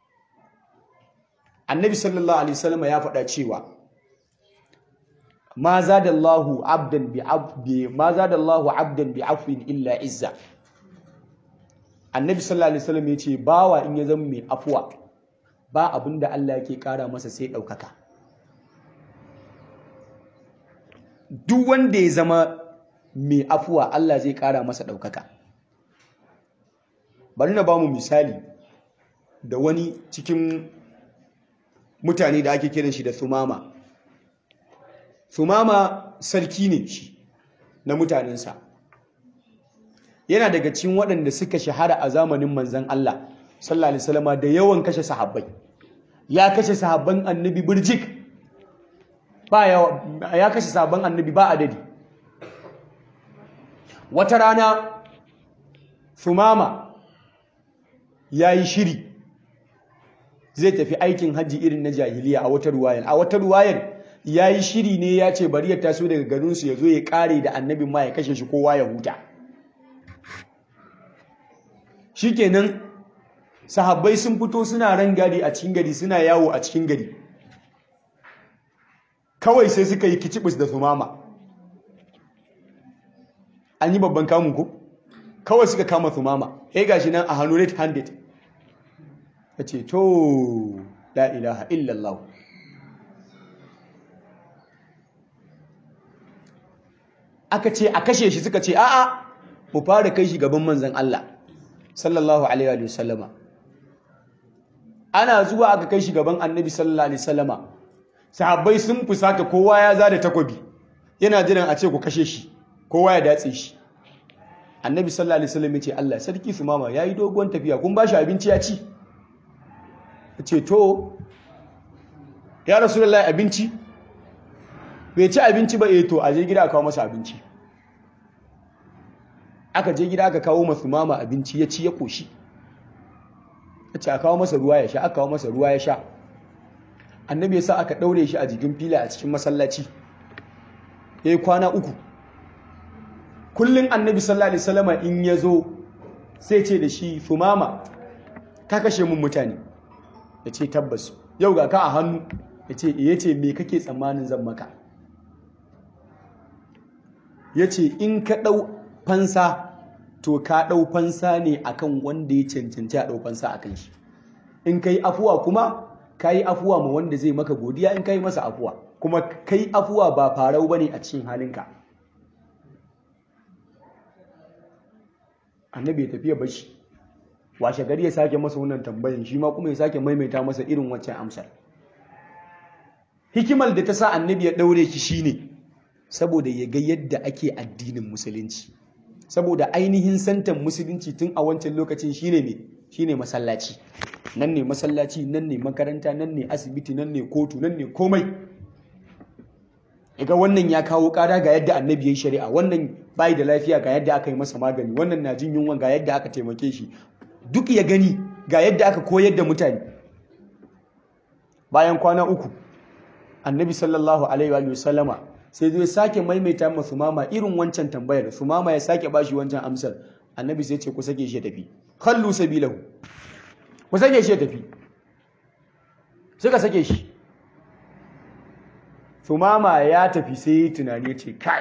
Annabi sallallahu alaihi wasallam ya faɗa cewa ma zadallahu abdan bi abdi ma zadallahu abdan bi afwin illa izza. Annabi sallallahu alaihi wasallam ya ce bawa in ya zama mai afuwa ba abinda Allah yake kara masa sai daukaka. Duk wanda ya zama mai afuwa Allah zai kara masa daukaka. Bari na bamu misali da wani cikin mutane da ake kiran shi da Sumama. Sumama sarki ne shi na mutanensa. Yana daga cikin waɗanda suka shahara a zamanin manzon Allah sallallahu alaihi wasallam da yawan kashe sahabbai. Ya kashe sahabban Annabi burjik. Ba ya kashe sahabban Annabi ba adadi. Wata rana Sumama ya yi shiri zai tafi aikin hajji irin na jahiliya a wata ruwayar. A wata ruwayar ya yi shiri ne ya ce bari ya taso daga garinsu ya zo ya kare da annabin ma ya kashe shi kowa ya huta. Shikenan sahabbai sun fito suna rangadi a cikin gari suna yawo a cikin gari. Kawai sai suka yi kicibis da Sumama. An yi babban kamun ku? Kawai suka kama Sumama. Eh gashi nan a hannu red handed. Ya ce to la ilaha illallah. Aka ce a kashe shi suka ce a'a mu fara kai shi gaban manzon Allah sallallahu alaihi wa sallama. Ana zuwa aka kai shi gaban Annabi sallallahu alaihi wasallama. Sahabbai sun fusata kowa ya zada takobi. Yana jiran a ce ku kashe shi. Kowa ya datse shi. Annabi sallallahu alaihi wasallam ya ce Allah sarki Sumama yayi dogon tafiya kun ba shi abinci ya ci. Ya ce to ya Rasulullahi abinci bai ci abinci ba eh to aje gida aka kawo masa abinci. Aka je gida aka kawo masa Sumama abinci ya ci ya koshi. Ya ce aka kawo masa ruwa ya sha aka kawo masa ruwa ya sha. Annabi ya sa aka daure shi a jikin fila a cikin masallaci. Yayi kwana uku. Kullum Annabi sallallahu alaihi wasallama in yazo sai ce da shi Sumama ka kashe mun mutane. Yace tabbas yau ga ka a hannu. Yace yace me kake tsammanin zan maka? Yace in ka dau fansa to ka dau fansa ne akan wanda ya cancanci a dau fansa akan shi. In kai afuwa kuma kai afuwa ma wanda zai maka godiya in kai masa afuwa. Kuma kai afuwa ba farau bane a cikin halinka. Annabi ya tafi ya bashi. Washe gari ya sake masa wannan tambayin shi ma kuma ya sake maimaita masa irin waccan amsar. Hikimar da ta sa Annabi ya daure shi shine saboda ya ga yadda ake addinin musulunci. Saboda ainihin santan musulunci tun a wancan lokacin shine me? Shine masallaci. Nan ne masallaci, nan ne makaranta, nan ne asibiti, nan ne kotu, nan ne komai. Yaga wannan ya kawo ƙara ga yadda Annabi ya yi shari'a, wannan bai da lafiya ga yadda aka yi masa magani, wannan na jin yunwa ga yadda aka taimake shi. Duk ya gani ga yadda aka koyar da mutane. Bayan kwana uku Annabi sallallahu alaihi wa sallama sai zai sake maimaita masa Sumama irin wancan tambayar. Sumama ya sake bashi wancan amsar. Annabi sai ce ku sake shi ya tafi. Khallu sabilahu. Ku sake shi ya tafi. Suka sake shi. Sumama ya tafi sai tunani ce kai.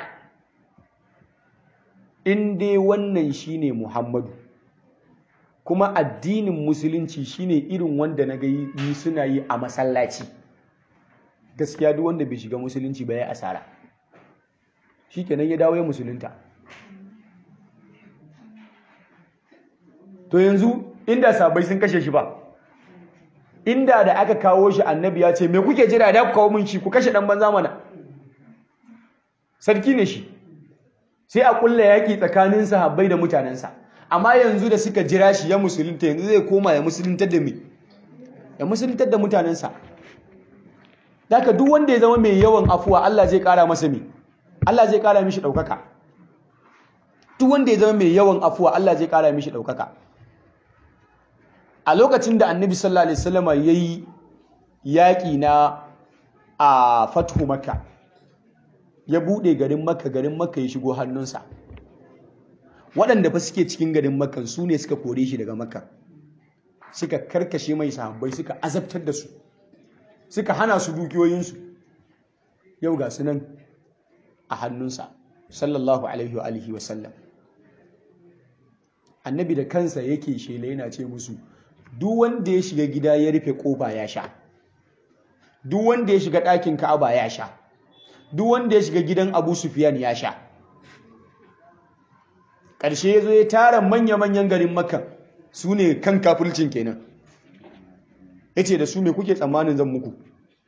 In dai wannan shine Muhammadu kuma addinin musulunci shine irin wanda na ga yi suna yi a masallaci. Gaskiya duk wanda bai shiga musulunci ba ya asara. Shikenan ya dawo ya musulunta. To yanzu inda sabai sun kashe shi ba. Inda da aka kawo shi Annabi ya ce me kuke jira da ku kawo mun shi ku kashe dan banza mana. Sarki ne shi. Sai a kulla yaki tsakanin sahabbai da mutanensa. Amma yanzu da suka jira shi ya musulunta yanzu zai koma ya musulunta da me ya musuluntar da mutanensa. Daka duk wanda ya zama mai yawan afuwa Allah zai kara masa me Allah zai kara mishi daukaka. Duk wanda ya zama mai yawan afuwa Allah zai kara mishi daukaka. A lokacin da Annabi sallallahu alaihi wasallam yayi yaki na a Fathu Makka, ya bude garin Makka, garin Makka ya shigo hannunsa. Waɗanda fa suke cikin garin Makka su ne suka kore shi daga Makka, suka karkashe mai sahabbai, suka azabtar da su, suka hana su dukiyoyinsu. Yau ga su nan a hannunsa sallallahu alaihi wa alihi wa sallam. Annabi da kansa yake shela yana ce musu, duk wanda ya shiga gida ya rufe kofa ya sha, duk wanda ya shiga ɗakin Ka'aba ya sha, duk wanda ya shiga gidan Abu Sufyan ya sha. Ƙarshe ya zo ya tara manya-manyan garin Makka, su ne kan kafircin kenan. Ya ce da su me kuke tsammanin zan muku?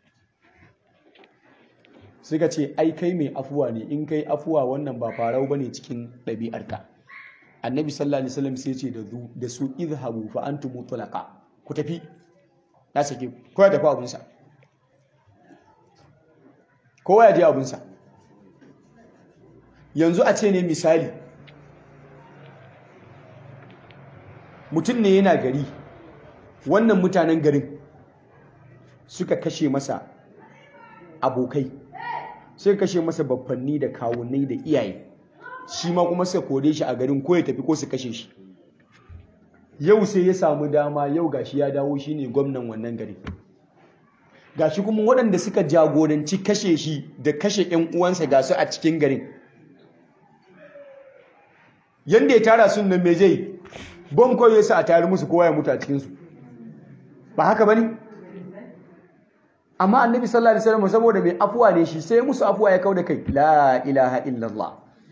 Suka ce ai kai mai afuwa ne, in kai afuwa wannan ba farau bane cikin ɗabi'arka. Annabi sallallahu alaihi wasallam sai ce da su izhabu fa antum mutlaqa, ku tafi, na sake ko ya tafi abunsa, kowa ya je abunsa. Yanzu a ce ne misali mutum ne yana gari, wannan mutanen garin suka kashe masa abokai, suka kashe masa baffanni da kawunnai da iyaye, shi ma kuma suka kore shi a garin ko ya tafi ko su kashe shi. Yau sai ya samu dama, yau gashi ya dawo shi ne gwamnan wannan gari, gashi kuma waɗanda suka jagoranci kashe shi da kashe ‘yan uwansa ga su a cikin garin. Yanda ya tara sun nan me zai bom kawai ya sa a tare musu kowa ya mutu a cikinsu, ba haka ba ne? Amma Annabi sallallahu alaihi wasallam saboda mai afuwa ne shi, sai musu afuwa ya kauda kai. La ilaha illallah.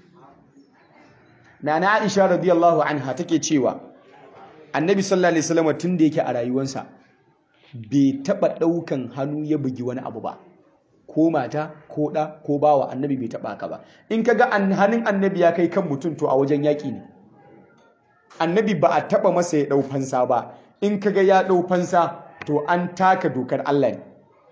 Nana Aisha radiyallahu anha take cewa Annabi sallallahu alaihi wasallam tun da yake a rayuwarsa bai taba daukan hannu ya bugi wani abu ba, ko mata ko da ko bawa. Annabi bai taba haka ba. In kaga hannun Annabi ya kai kan mutum to a wajen yaki ne. Annabi ba a taba masa ya dau fansa ba. In kaga ya dau fansa to an taka dokar Allah ne.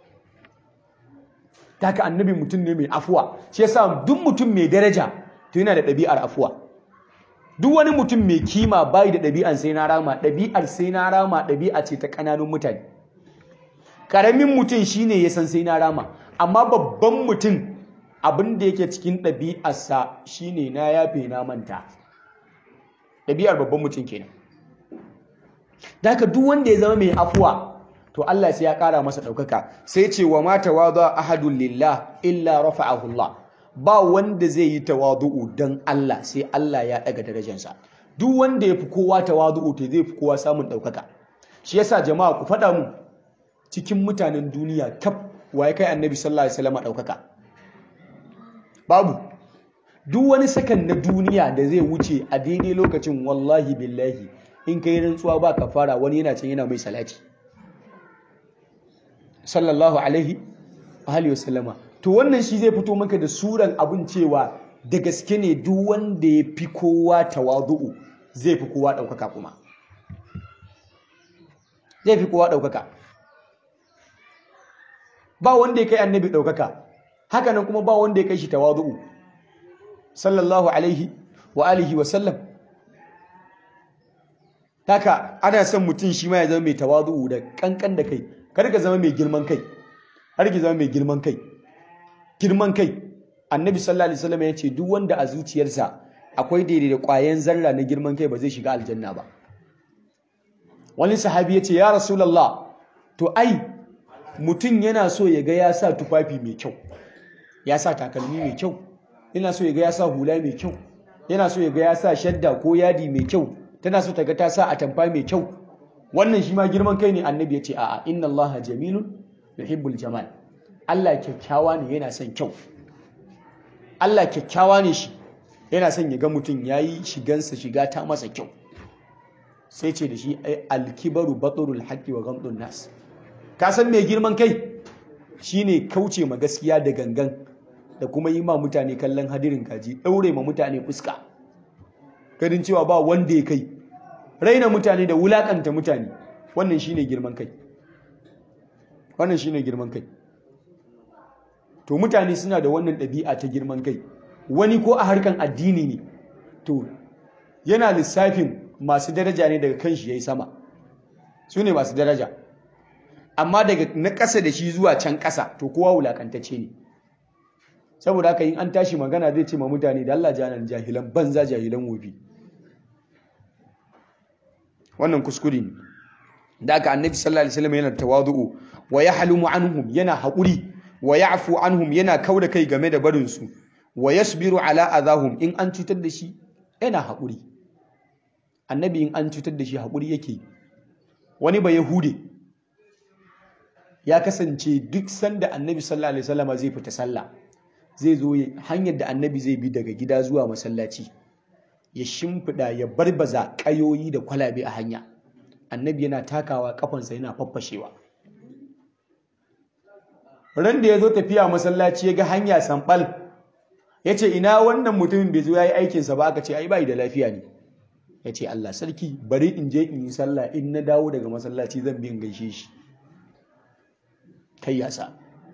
Taka Annabi mutum ne mai afuwa. Shi yasa duk mutum mai daraja to yana da ɗabi'ar afuwa. Duk wani mutum mai kima bai da ɗabi'ar sai na rama. Ɗabi'ar sai na rama ɗabi'a ce ta ƙananun mutane. Karamin mutum shine ya san sai na rama, amma babban mutum abin da yake cikin ɗabi'arsa shine na yafe na manta. Ɗabi'ar babban mutum kenan. Daka duk wanda ya zama mai afuwa to Allah sai ya ƙara masa ɗaukaka. Sai ce wa ma tawadha ahadun lillah illa rafa'ahu Allah. Ba wanda zai yi tawadu'u dan Allah sai Allah ya ɗaga darajarsa. Duk wanda ya fi kowa tawadu'u to zai fi kowa samun ɗaukaka. Shi yasa jama'a ku faɗa mu cikin mutanen duniya kaf wa ya kai Annabi sallallahu alaihi wasallam ɗaukaka? Babu. Duk wani sakan na duniya da zai wuce a daidai lokacin, wallahi billahi in kai rantsuwa ba ka fara, wani yana can yana mai salati sallallahu alaihi alihi wasallama. To wannan shi zai fito maka da suran abin cewa da gaske ne duk wanda ya fi kowa tawadu'u zai fi kowa ɗaukaka. Kuma zai fi kowa ɗaukaka. Ba wanda ya kai Annabi ɗaukaka, haka nan kuma ba wanda ya kai shi tawadu'u sallallahu alaihi wa alihi wa sallam. Haka ana son mutum shi ma ya zama mai tawadu'u da kankan da kai, kar ka zama mai girman kai, har ki zama mai girman kai. Girman kai, Annabi sallallahu alaihi wasallam ya ce duk wanda a zuciyarsa akwai daidai da ƙwayen zarra na girman kai ba zai shiga aljanna ba. Wani sahabi ya ce ya Rasulullah, to ai mutum yana so ya ga ya sa tufafi mai kyau, ya sa takalmi mai kyau, yana so ya ga ya sa hula mai kyau, yana so ya ga ya sa shadda ko yadi mai kyau, tana so ta ga ta sa atamfa mai kyau. Wannan shi ma girman kai ne? Annabi ya ce a'a, inna Allaha jamilun yuhibbul jamal. Allah kyakkyawa ne, yana son kyau. Allah kyakkyawa ne shi, yana son ya ga mutum yayi shigansa shiga ta masa kyau. Sai ce da shi al-kibaru batrul haqqi wa ghamdun nas. Ka san me girman kai? Shine kauce ma gaskiya da gangan da kuma yi ma mutane kallon hadirin kaji, daure ma mutane fuska, kadin cewa ba wanda ya kai, raina mutane da wulakanta mutane. Wannan shine girman kai. wannan shine girman kai. To mutane suna da wannan ɗabi'a ta girman kai. Wani ko a harkan addini ne to yana lissafin masu daraja ne daga kanshi yayi sama, su ne masu daraja, amma daga na ƙasa da shi zuwa can ƙasa to kowa wulakantacce ne. Saboda haka in an tashi magana zai ce ma mutane da Allah janan jahilan banza jahilan wofi. Wannan kuskure ne. Da aka annabi sallallahu alaihi wasallam yana tawadu'u wa yahlumu anhum, yana haƙuri, wa ya'fu anhum, yana kauda kai game da barin su, wa yasbiru ala adahum, in an cutar da shi yana haƙuri. Annabi in an cutar da shi haƙuri yake. Wani ba yahude ya kasance duk sanda annabi sallallahu alaihi wasallam zai fita sallah, zai zo hanyar da annabi zai bi daga gida zuwa masallaci, ya shimfida ya barbaza ƙayoyi da kwalabe a hanya. Annabi yana takawa, kafansa yana faffashewa. Ran da ya zo tafiya masallaci ya ga hanya sambal, ya ce ina wannan mutumin bai zo ya yi aikinsa ba, aka ce ai bai da lafiya ne. Ya ce Allah sarki, bari in je in yi sallah, in na dawo daga masallaci zan bi in gaishe shi. Kai yasa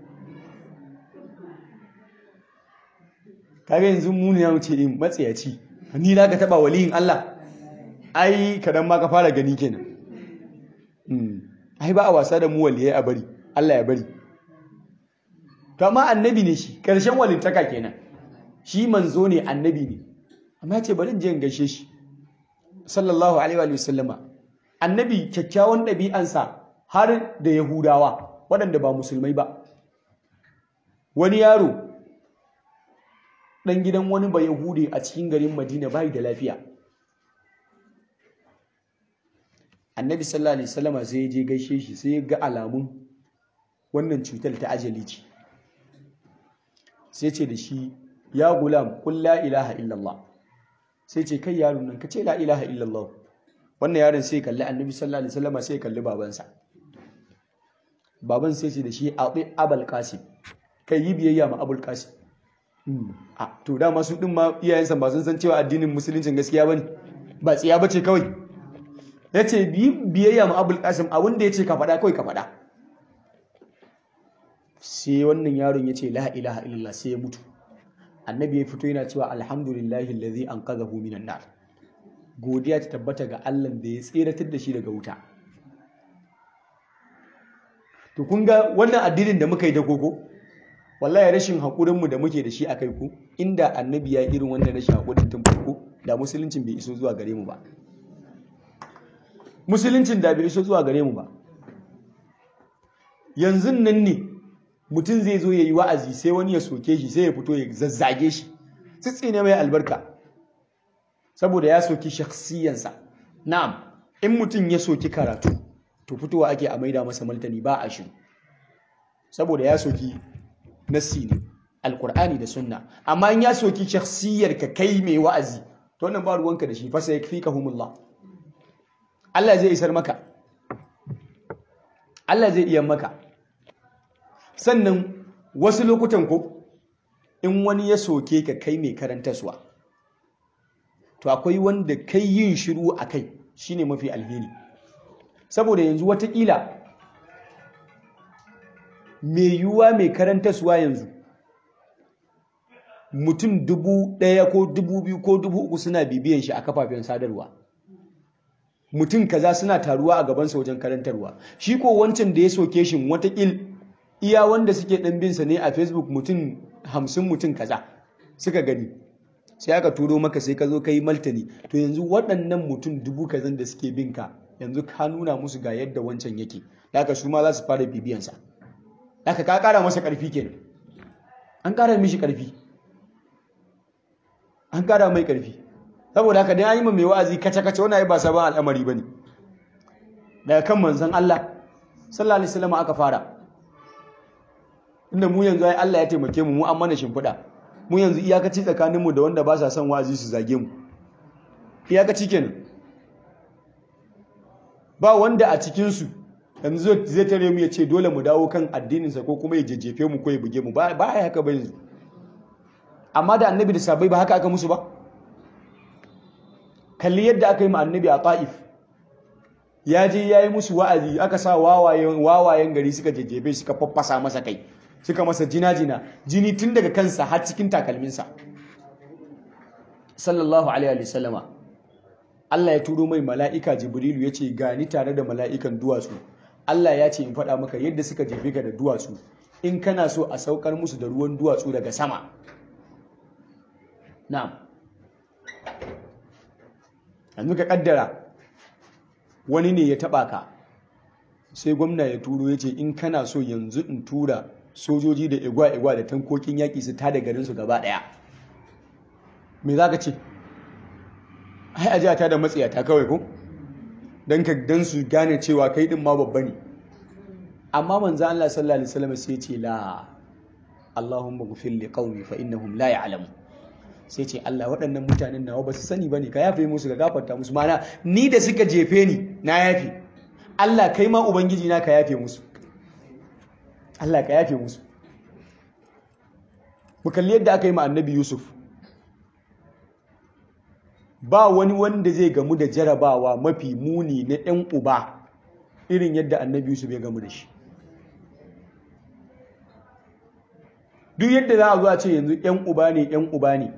kaga yanzu mu ne mu ce in matsayaci, ni na ka taba waliyin Allah, ai kadan ma ka fara gani kenan. hmm. ai ba a wasa da mu waliyai, a bari Allah ya bari. To amma annabi ne shi, karshen walintaka kenan, shi manzo ne, annabi ne, amma ya ce bari in je in gaishe shi sallallahu alaihi wa sallama. Annabi kyakkyawan ɗabi'ansa har da Yahudawa waɗanda ba musulmai ba. Wani yaro ɗan gidan wani ba Yahude a cikin garin Madina bai da lafiya. Annabi sallallahu alaihi wasallama sai ya je gaishe shi, sai ya ga alamun wannan cutar ta ajali ce. Sai ce da shi, ya gulam qul la ilaha illallah. Sai ce kai yaron nan ka ce la ilaha illallah. Wannan yaron sai kalli annabi sallallahu alaihi wasallama, sai kalli babansa. Baban sai ce da shi ati abul qasim, kai yi biyayya ma abul qasim. a to dama su din ma iyayensa ba sun san cewa addinin musuluncin gaskiya bane, ba tsiya bace kawai. Yace bi biyayya ma abul qasim, abin da yace ka faɗa kawai ka faɗa. Sai wannan yaron yace la ilaha illallah, sai ya mutu. Annabi ya fito yana cewa alhamdulillahi allazi anqadhahu minan nar, godiya ta tabbata ga Allah da ya tseratar da shi daga wuta. To kun ga wannan addinin da muka yi da koko, wallahi rashin hakurin mu da muke da shi akai ku, inda annabi ya irin wannan rashin hakurin tun farko, da musuluncin bai iso zuwa gare mu ba. Musuluncin da bai iso zuwa gare mu ba. Yanzu nan ne mutum zai zo ya yi wa'azi, sai wani ya soke shi, sai ya fito ya zazzage shi, tsitsi ne mai albarka, saboda ya soki shakhsiyansa. Na'am, in mutum ya soki karatu to fitowa ake a maida masa martani, ba a shi, saboda ya soki nassi ne, alkur'ani da sunna. Amma in ya soki shakhsiyar ka kai mai wa'azi, to wannan ba ruwanka da shi, fa sai yakfikahumullah. Allah zai isar maka, Allah zai iya maka. Sannan wasu lokutan ko in wani ya soke ka kai mai karantaswa, to akwai wanda kai yin shiru a kai shine mafi alheri. Saboda yanzu watakila mai yiwuwa mai karantaswa yanzu mutum dubu ɗaya ko dubu biyu ko dubu uku suna bibiyan shi a kafafen sadarwa, mutum kaza suna taruwa a gabansa wajen karantarwa. Shi ko wancan da ya soke shi watakil iya wanda suke ɗan binsa ne a Facebook mutum hamsin, mutum kaza suka gani, sai aka turo maka, sai ka zo ka yi maltani. To yanzu waɗannan mutum dubu kazan da suke binka, yanzu ka nuna musu ga yadda wancan yake, haka su ma za su fara bibiyansa, haka ka ƙara masa ƙarfi kenan, an ƙara mishi ƙarfi, an ƙara mai ƙarfi. Saboda haka dan an yi mai wa'azi kace-kace, wannan ai ba sabon al'amari bane. Daga kan manzon Allah sallallahu alaihi wasallam aka fara. Inda mu yanzu ai Allah ya taimake mu, mu an mana shimfiɗa. Mu yanzu iyakaci tsakaninmu da wanda ba sa son wa'azi su zage mu, iyakaci kenan. Ba wanda a cikinsu yanzu zai tare mu ya ce dole mu dawo kan addininsa, ko kuma ya jejjefe mu ko ya buge mu, ba ya haka ba yanzu. Amma da annabi da sahabbai ba haka aka musu ba. Kalli yadda aka yi ma annabi a Ta'if. ya je ya yi musu wa'azi aka sa wawayen wawayen gari suka jejjebe suka faffasa masa kai suka masa jina-jina jini tun daga kansa har cikin takalminsa sallallahu alaihi wa sallama. Allah ya turo mai mala'ika Jibrilu ya ce gani tare da mala'ikan duwatsu. Allah ya ce in faɗa maka yadda suka jefe ka da duwatsu in kana so a saukar musu da ruwan duwatsu daga sama. Na'am. Yanzu ka kaddara wani ne ya taɓa ka sai gwamna ya turo ya ce in kana so yanzu in tura sojoji da igwa-igwa da tankokin yaƙi su tada garinsu gaba ɗaya. Me za ka ce? Ai ajiya ta da matsiyata kawai ko? Don ka dan su gane cewa kai ɗin ma babba ne. Amma manzo Allah sallallahu alaihi wasallam sai ce la Allahumma ghfir li qaumi fa innahum la ya'lamun. Sai ce Allah waɗannan mutanen nawa ba su sani bane ka yafe musu ka gafarta musu mana ni da suka jefe ni na yafe. Allah kai ma ubangiji na ka yafe musu. Allah ka yafe musu. Mu kalli yadda aka yi ma Annabi Yusuf. Ba wani wanda zai gamu da jarabawa mafi muni na ɗan uba irin yadda Annabi Yusuf ya gamu da shi. Duk yadda za a zo a ce yanzu ‘yan uba ne ‘yan uba ne,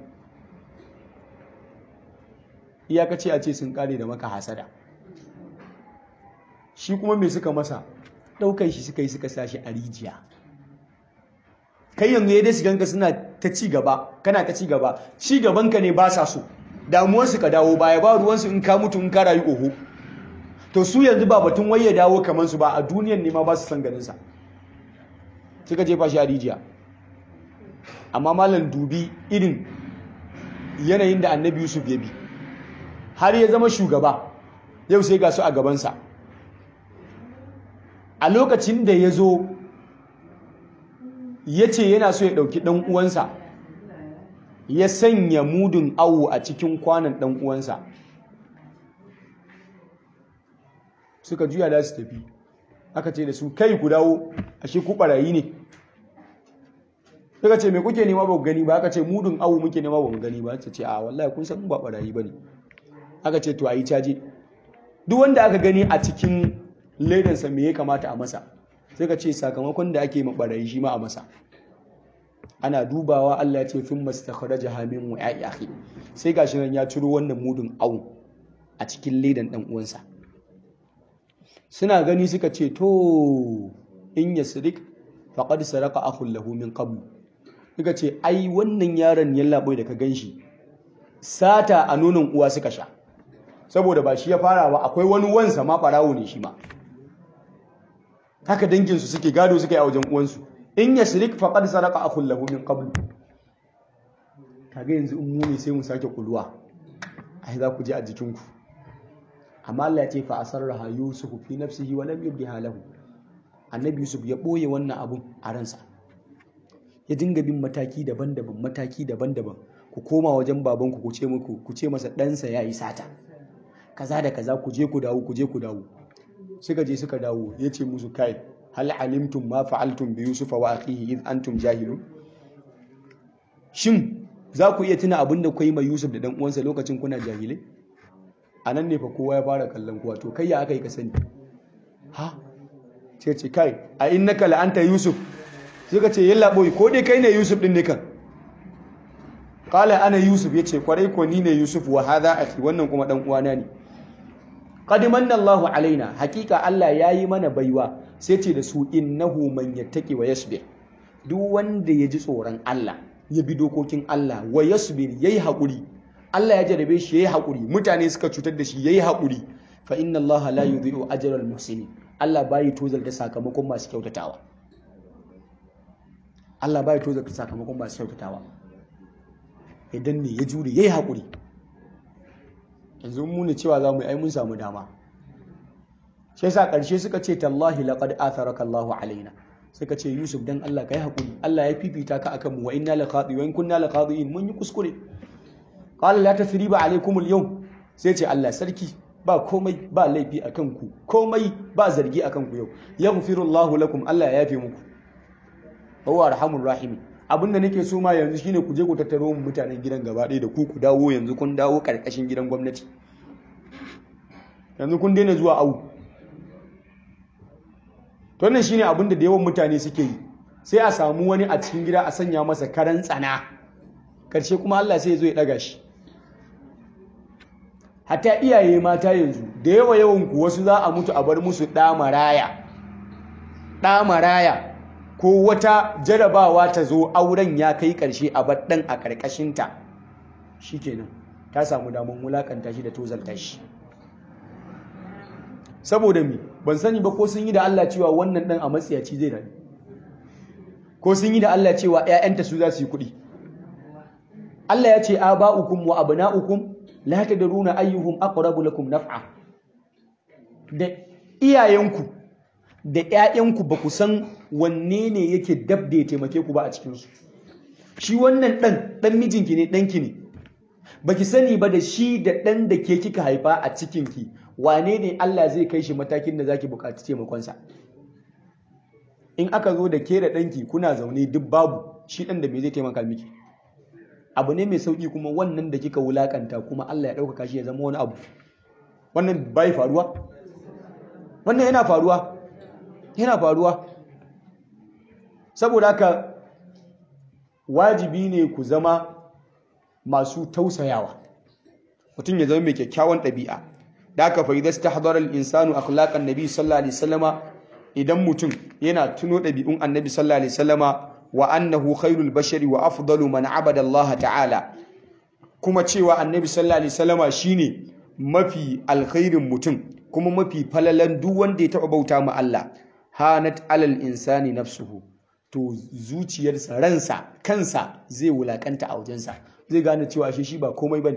iyakace a ce sun kare da maka hasada. Shi kuma me suka masa ɗaukar shi suka yi suka sa shi a rijiya. Kai yanzu yadda su ganka suna ta ci gaba, kana ta ci gaba, ci gabanka ne ba sa so, damuwarsu ka dawo baya ba ruwansu in ka mutu in ka rayu oho. To su yanzu ba batun wai ya dawo kamar su ba a duniyan ne ma ba su san ganinsa. Suka jefa shi a rijiya. Amma malam dubi irin yanayin da Annabi Yusuf ya bi har ya zama shugaba yau sai ga su a gabansa. A lokacin da ya zo ya ce yana so ya ɗauki ɗan uwansa ya sanya mudun awo a cikin kwanan ɗan uwansa suka juya da su tafi aka ce da su kai ku dawo ashe ku ɓarayi ne. Suka ce me kuke nema ba ku gani ba aka ce mudun awo muke nema ba mu gani ba ta ce a wallahi kun san ba ɓarayi ba ne. Aka ce to a yi caje duk wanda aka gani a cikin ledansa me ya kamata a masa sai ka ce sakamakon da ake ma ɓarayi shi ma a masa. Ana dubawa Allah ya ce fin mastakhrajaha min wa'i akhi sai gashi nan ya ciro wannan mudun awo a cikin ledan dan uwansa. Suna gani suka ce to in yasrik faqad saraka akhul lahu min qabl. Suka ce ai wannan yaron yallaɓoi da ka ganshi sata a nonon uwa suka sha saboda ba shi ya fara ba akwai wani wansa ma farawo ne shi ma. Haka danginsu suke gado suka yi a wajen uwansu. In yasrik faqad saraka akhul lahu min qabl. Kaga yanzu in mu ne sai mu sake kuluwa ai za ku ji a jikinku. Amma Allah ya ce fa asarraha yusufu fi nafsihi wa lam yubdiha lahu. Annabi Yusuf ya boye wannan abun a ransa. Ya dinga bin mataki daban-daban mataki daban-daban. Ku koma wajen babanku ku ce muku ku ce masa ɗansa ya yi sata. Kaza da kaza ku je ku dawo ku je ku dawo. Suka je suka dawo ya ce musu kai hal alimtum ma fa'altum bi yusufa wa akhihi id antum jahilun. Shin za ku iya tuna abin da ku yi ma Yusuf da dan uwansa lokacin kuna jahilai? Anan ne fa kowa ya fara kallon kuwa to kai ya aka yi ka sani. Ha sai ce kai a innaka la anta Yusuf. Suka ce yalla boy ko dai kai ne Yusuf din ne kan. Qala ana Yusuf yace kwarai ko ni ne Yusuf wa hadha akhi wannan kuma dan uwana ne. Qad manna Allahu alaina hakika Allah yayi mana baiwa sai ce da su innahu man yattaqi wa yasbir. Duk wanda ya ji tsoron Allah ya bi dokokin Allah wa yasbir yayi hakuri Allah ya jarabe shi yayi hakuri mutane suka cutar da shi yayi hakuri fa inna Allah la yudhi'u ajra al-muhsinin. Allah bai tozar da sakamakon masu kyautatawa. Allah bai tozar da sakamakon masu kyautatawa. Idan ne ya jure yayi hakuri. Yanzu mu ne cewa zamu yi ai mun samu dama. Sai sa karshe suka ce tallahi laqad atharaka Allahu alaina. Suka ce Yusuf dan Allah kai hakuri Allah ya fifita ka akan mu wa inna laqadi wa in kunna laqadiin mun yi kuskure. Qala la tathriba alaykum al-yawm. Sai ce Allah sarki ba komai ba laifi akan ku komai ba zargi akan ku yau yaghfirullahu lakum Allah ya yafe muku huwa arhamur rahim. Abinda nake so ma yanzu shine ku je ku tattaro mu mutanen gidan gaba ɗaya da ku ku dawo yanzu kun dawo karkashin gidan gwamnati yanzu kun daina zuwa awu to wannan shine abin da yawan mutane suke yi, sai a samu wani a cikin gida a sanya masa karan tsana, karshe kuma Allah sai ya zo ya daga shi. Hatta iyaye mata yanzu da yawa yawan ku wasu za a mutu a bar musu ɗa maraya ɗa maraya ko wata jarabawa ta zo auren ya kai ƙarshe a bar ɗan a ƙarƙashinta, shikenan ta samu damar wulakanta shi da tozalta shi. Saboda mi ban sani ba ko sun yi da Allah cewa wannan ɗan a matsiyaci zai rayu, ko sun yi da Allah cewa ‘ya'yanta su za su yi kuɗi. Allah ya ce aba'ukum wa abna'ukum la tadruna ayyuhum aqrabu lakum naf'a. Da iyayenku da ƴaƴanku ba ku san wanne ne yake dab da ya taimake ku ba a cikin su. Shi wannan dan dan mijinki ne, danki ne. Baki sani ba da shi da dan da ke kika haifa a cikin ki wane ne Allah zai kai shi matakin da zaki buƙaci taimakon sa. In aka zo da ke da danki kuna zaune duk babu, shi dan da me zai taimaka miki? Abu ne mai sauki kuma wannan da kika wulakanta kuma Allah ya ɗaukaka shi ya zama wani abu. Wannan bai faruwa? Wannan yana faruwa. Yana faruwa. Saboda haka wajibi ne ku zama masu tausayawa. Mutum ya zama mai kyakkyawan ɗabi'a. Da haka fa idza istahdara al-insanu akhlaqan nabi sallallahu alaihi wasallama, idan mutum yana tuno ɗabi'un annabi sallallahu alaihi wasallama wa annahu khairul bashari wa afdalu man abada Allah ta'ala, kuma cewa annabi sallallahu alaihi wasallama shine mafi alkhairin mutum kuma mafi falalan duk wanda ya taba bauta ma Allah, hanat alal insani nafsuhu, to zuciyarsa, ransa, kansa zai wulakanta a wajensa, zai gane cewa shi shi ba komai bane.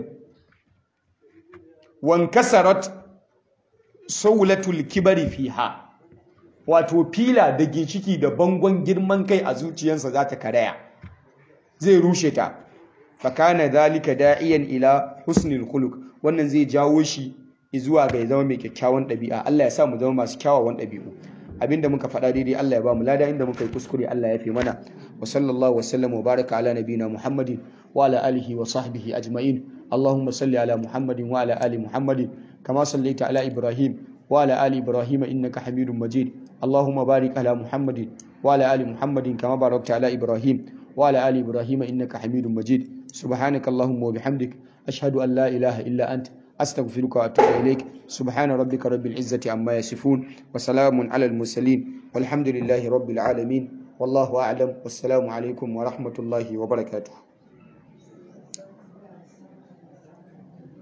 wan kasarat sawlatul kibari fiha, wato fila da ginshiki da bangon girman kai a zuciyarsa za ta karaya, zai rushe ta. fakana zalika da'iyan ila husnil khuluq, wannan zai jawo shi zuwa ga ya zama mai kyakkyawan ɗabi'a. Allah ya sa mu zama masu kyawawan ɗabi'u. Abinda muka faɗa daidai Allah ya ba mu lada, inda muka yi kuskure Allah ya fi mana. Wa sallallahu wa sallam wa baraka ala nabina Muhammadin wa ala alihi wa sahbihi ajma'in. Allahumma salli ala Muhammadin wa ala ali Muhammadin kama sallaita ala Ibrahim wa ala ali Ibrahim innaka Hamidum Majid. Allahumma barik ala Muhammadin wa ala ali Muhammadin kama barakta ala Ibrahim wa ala ali Ibrahim innaka Hamidum Majid. Subhanaka Allahumma wa bihamdik ashhadu an la ilaha illa anta أستغفرك وأتوب إليك. سبحان ربك رب العزة عما يصفون وسلام على المرسلين والحمد لله رب العالمين والله أعلم والسلام عليكم ورحمة الله وبركاته.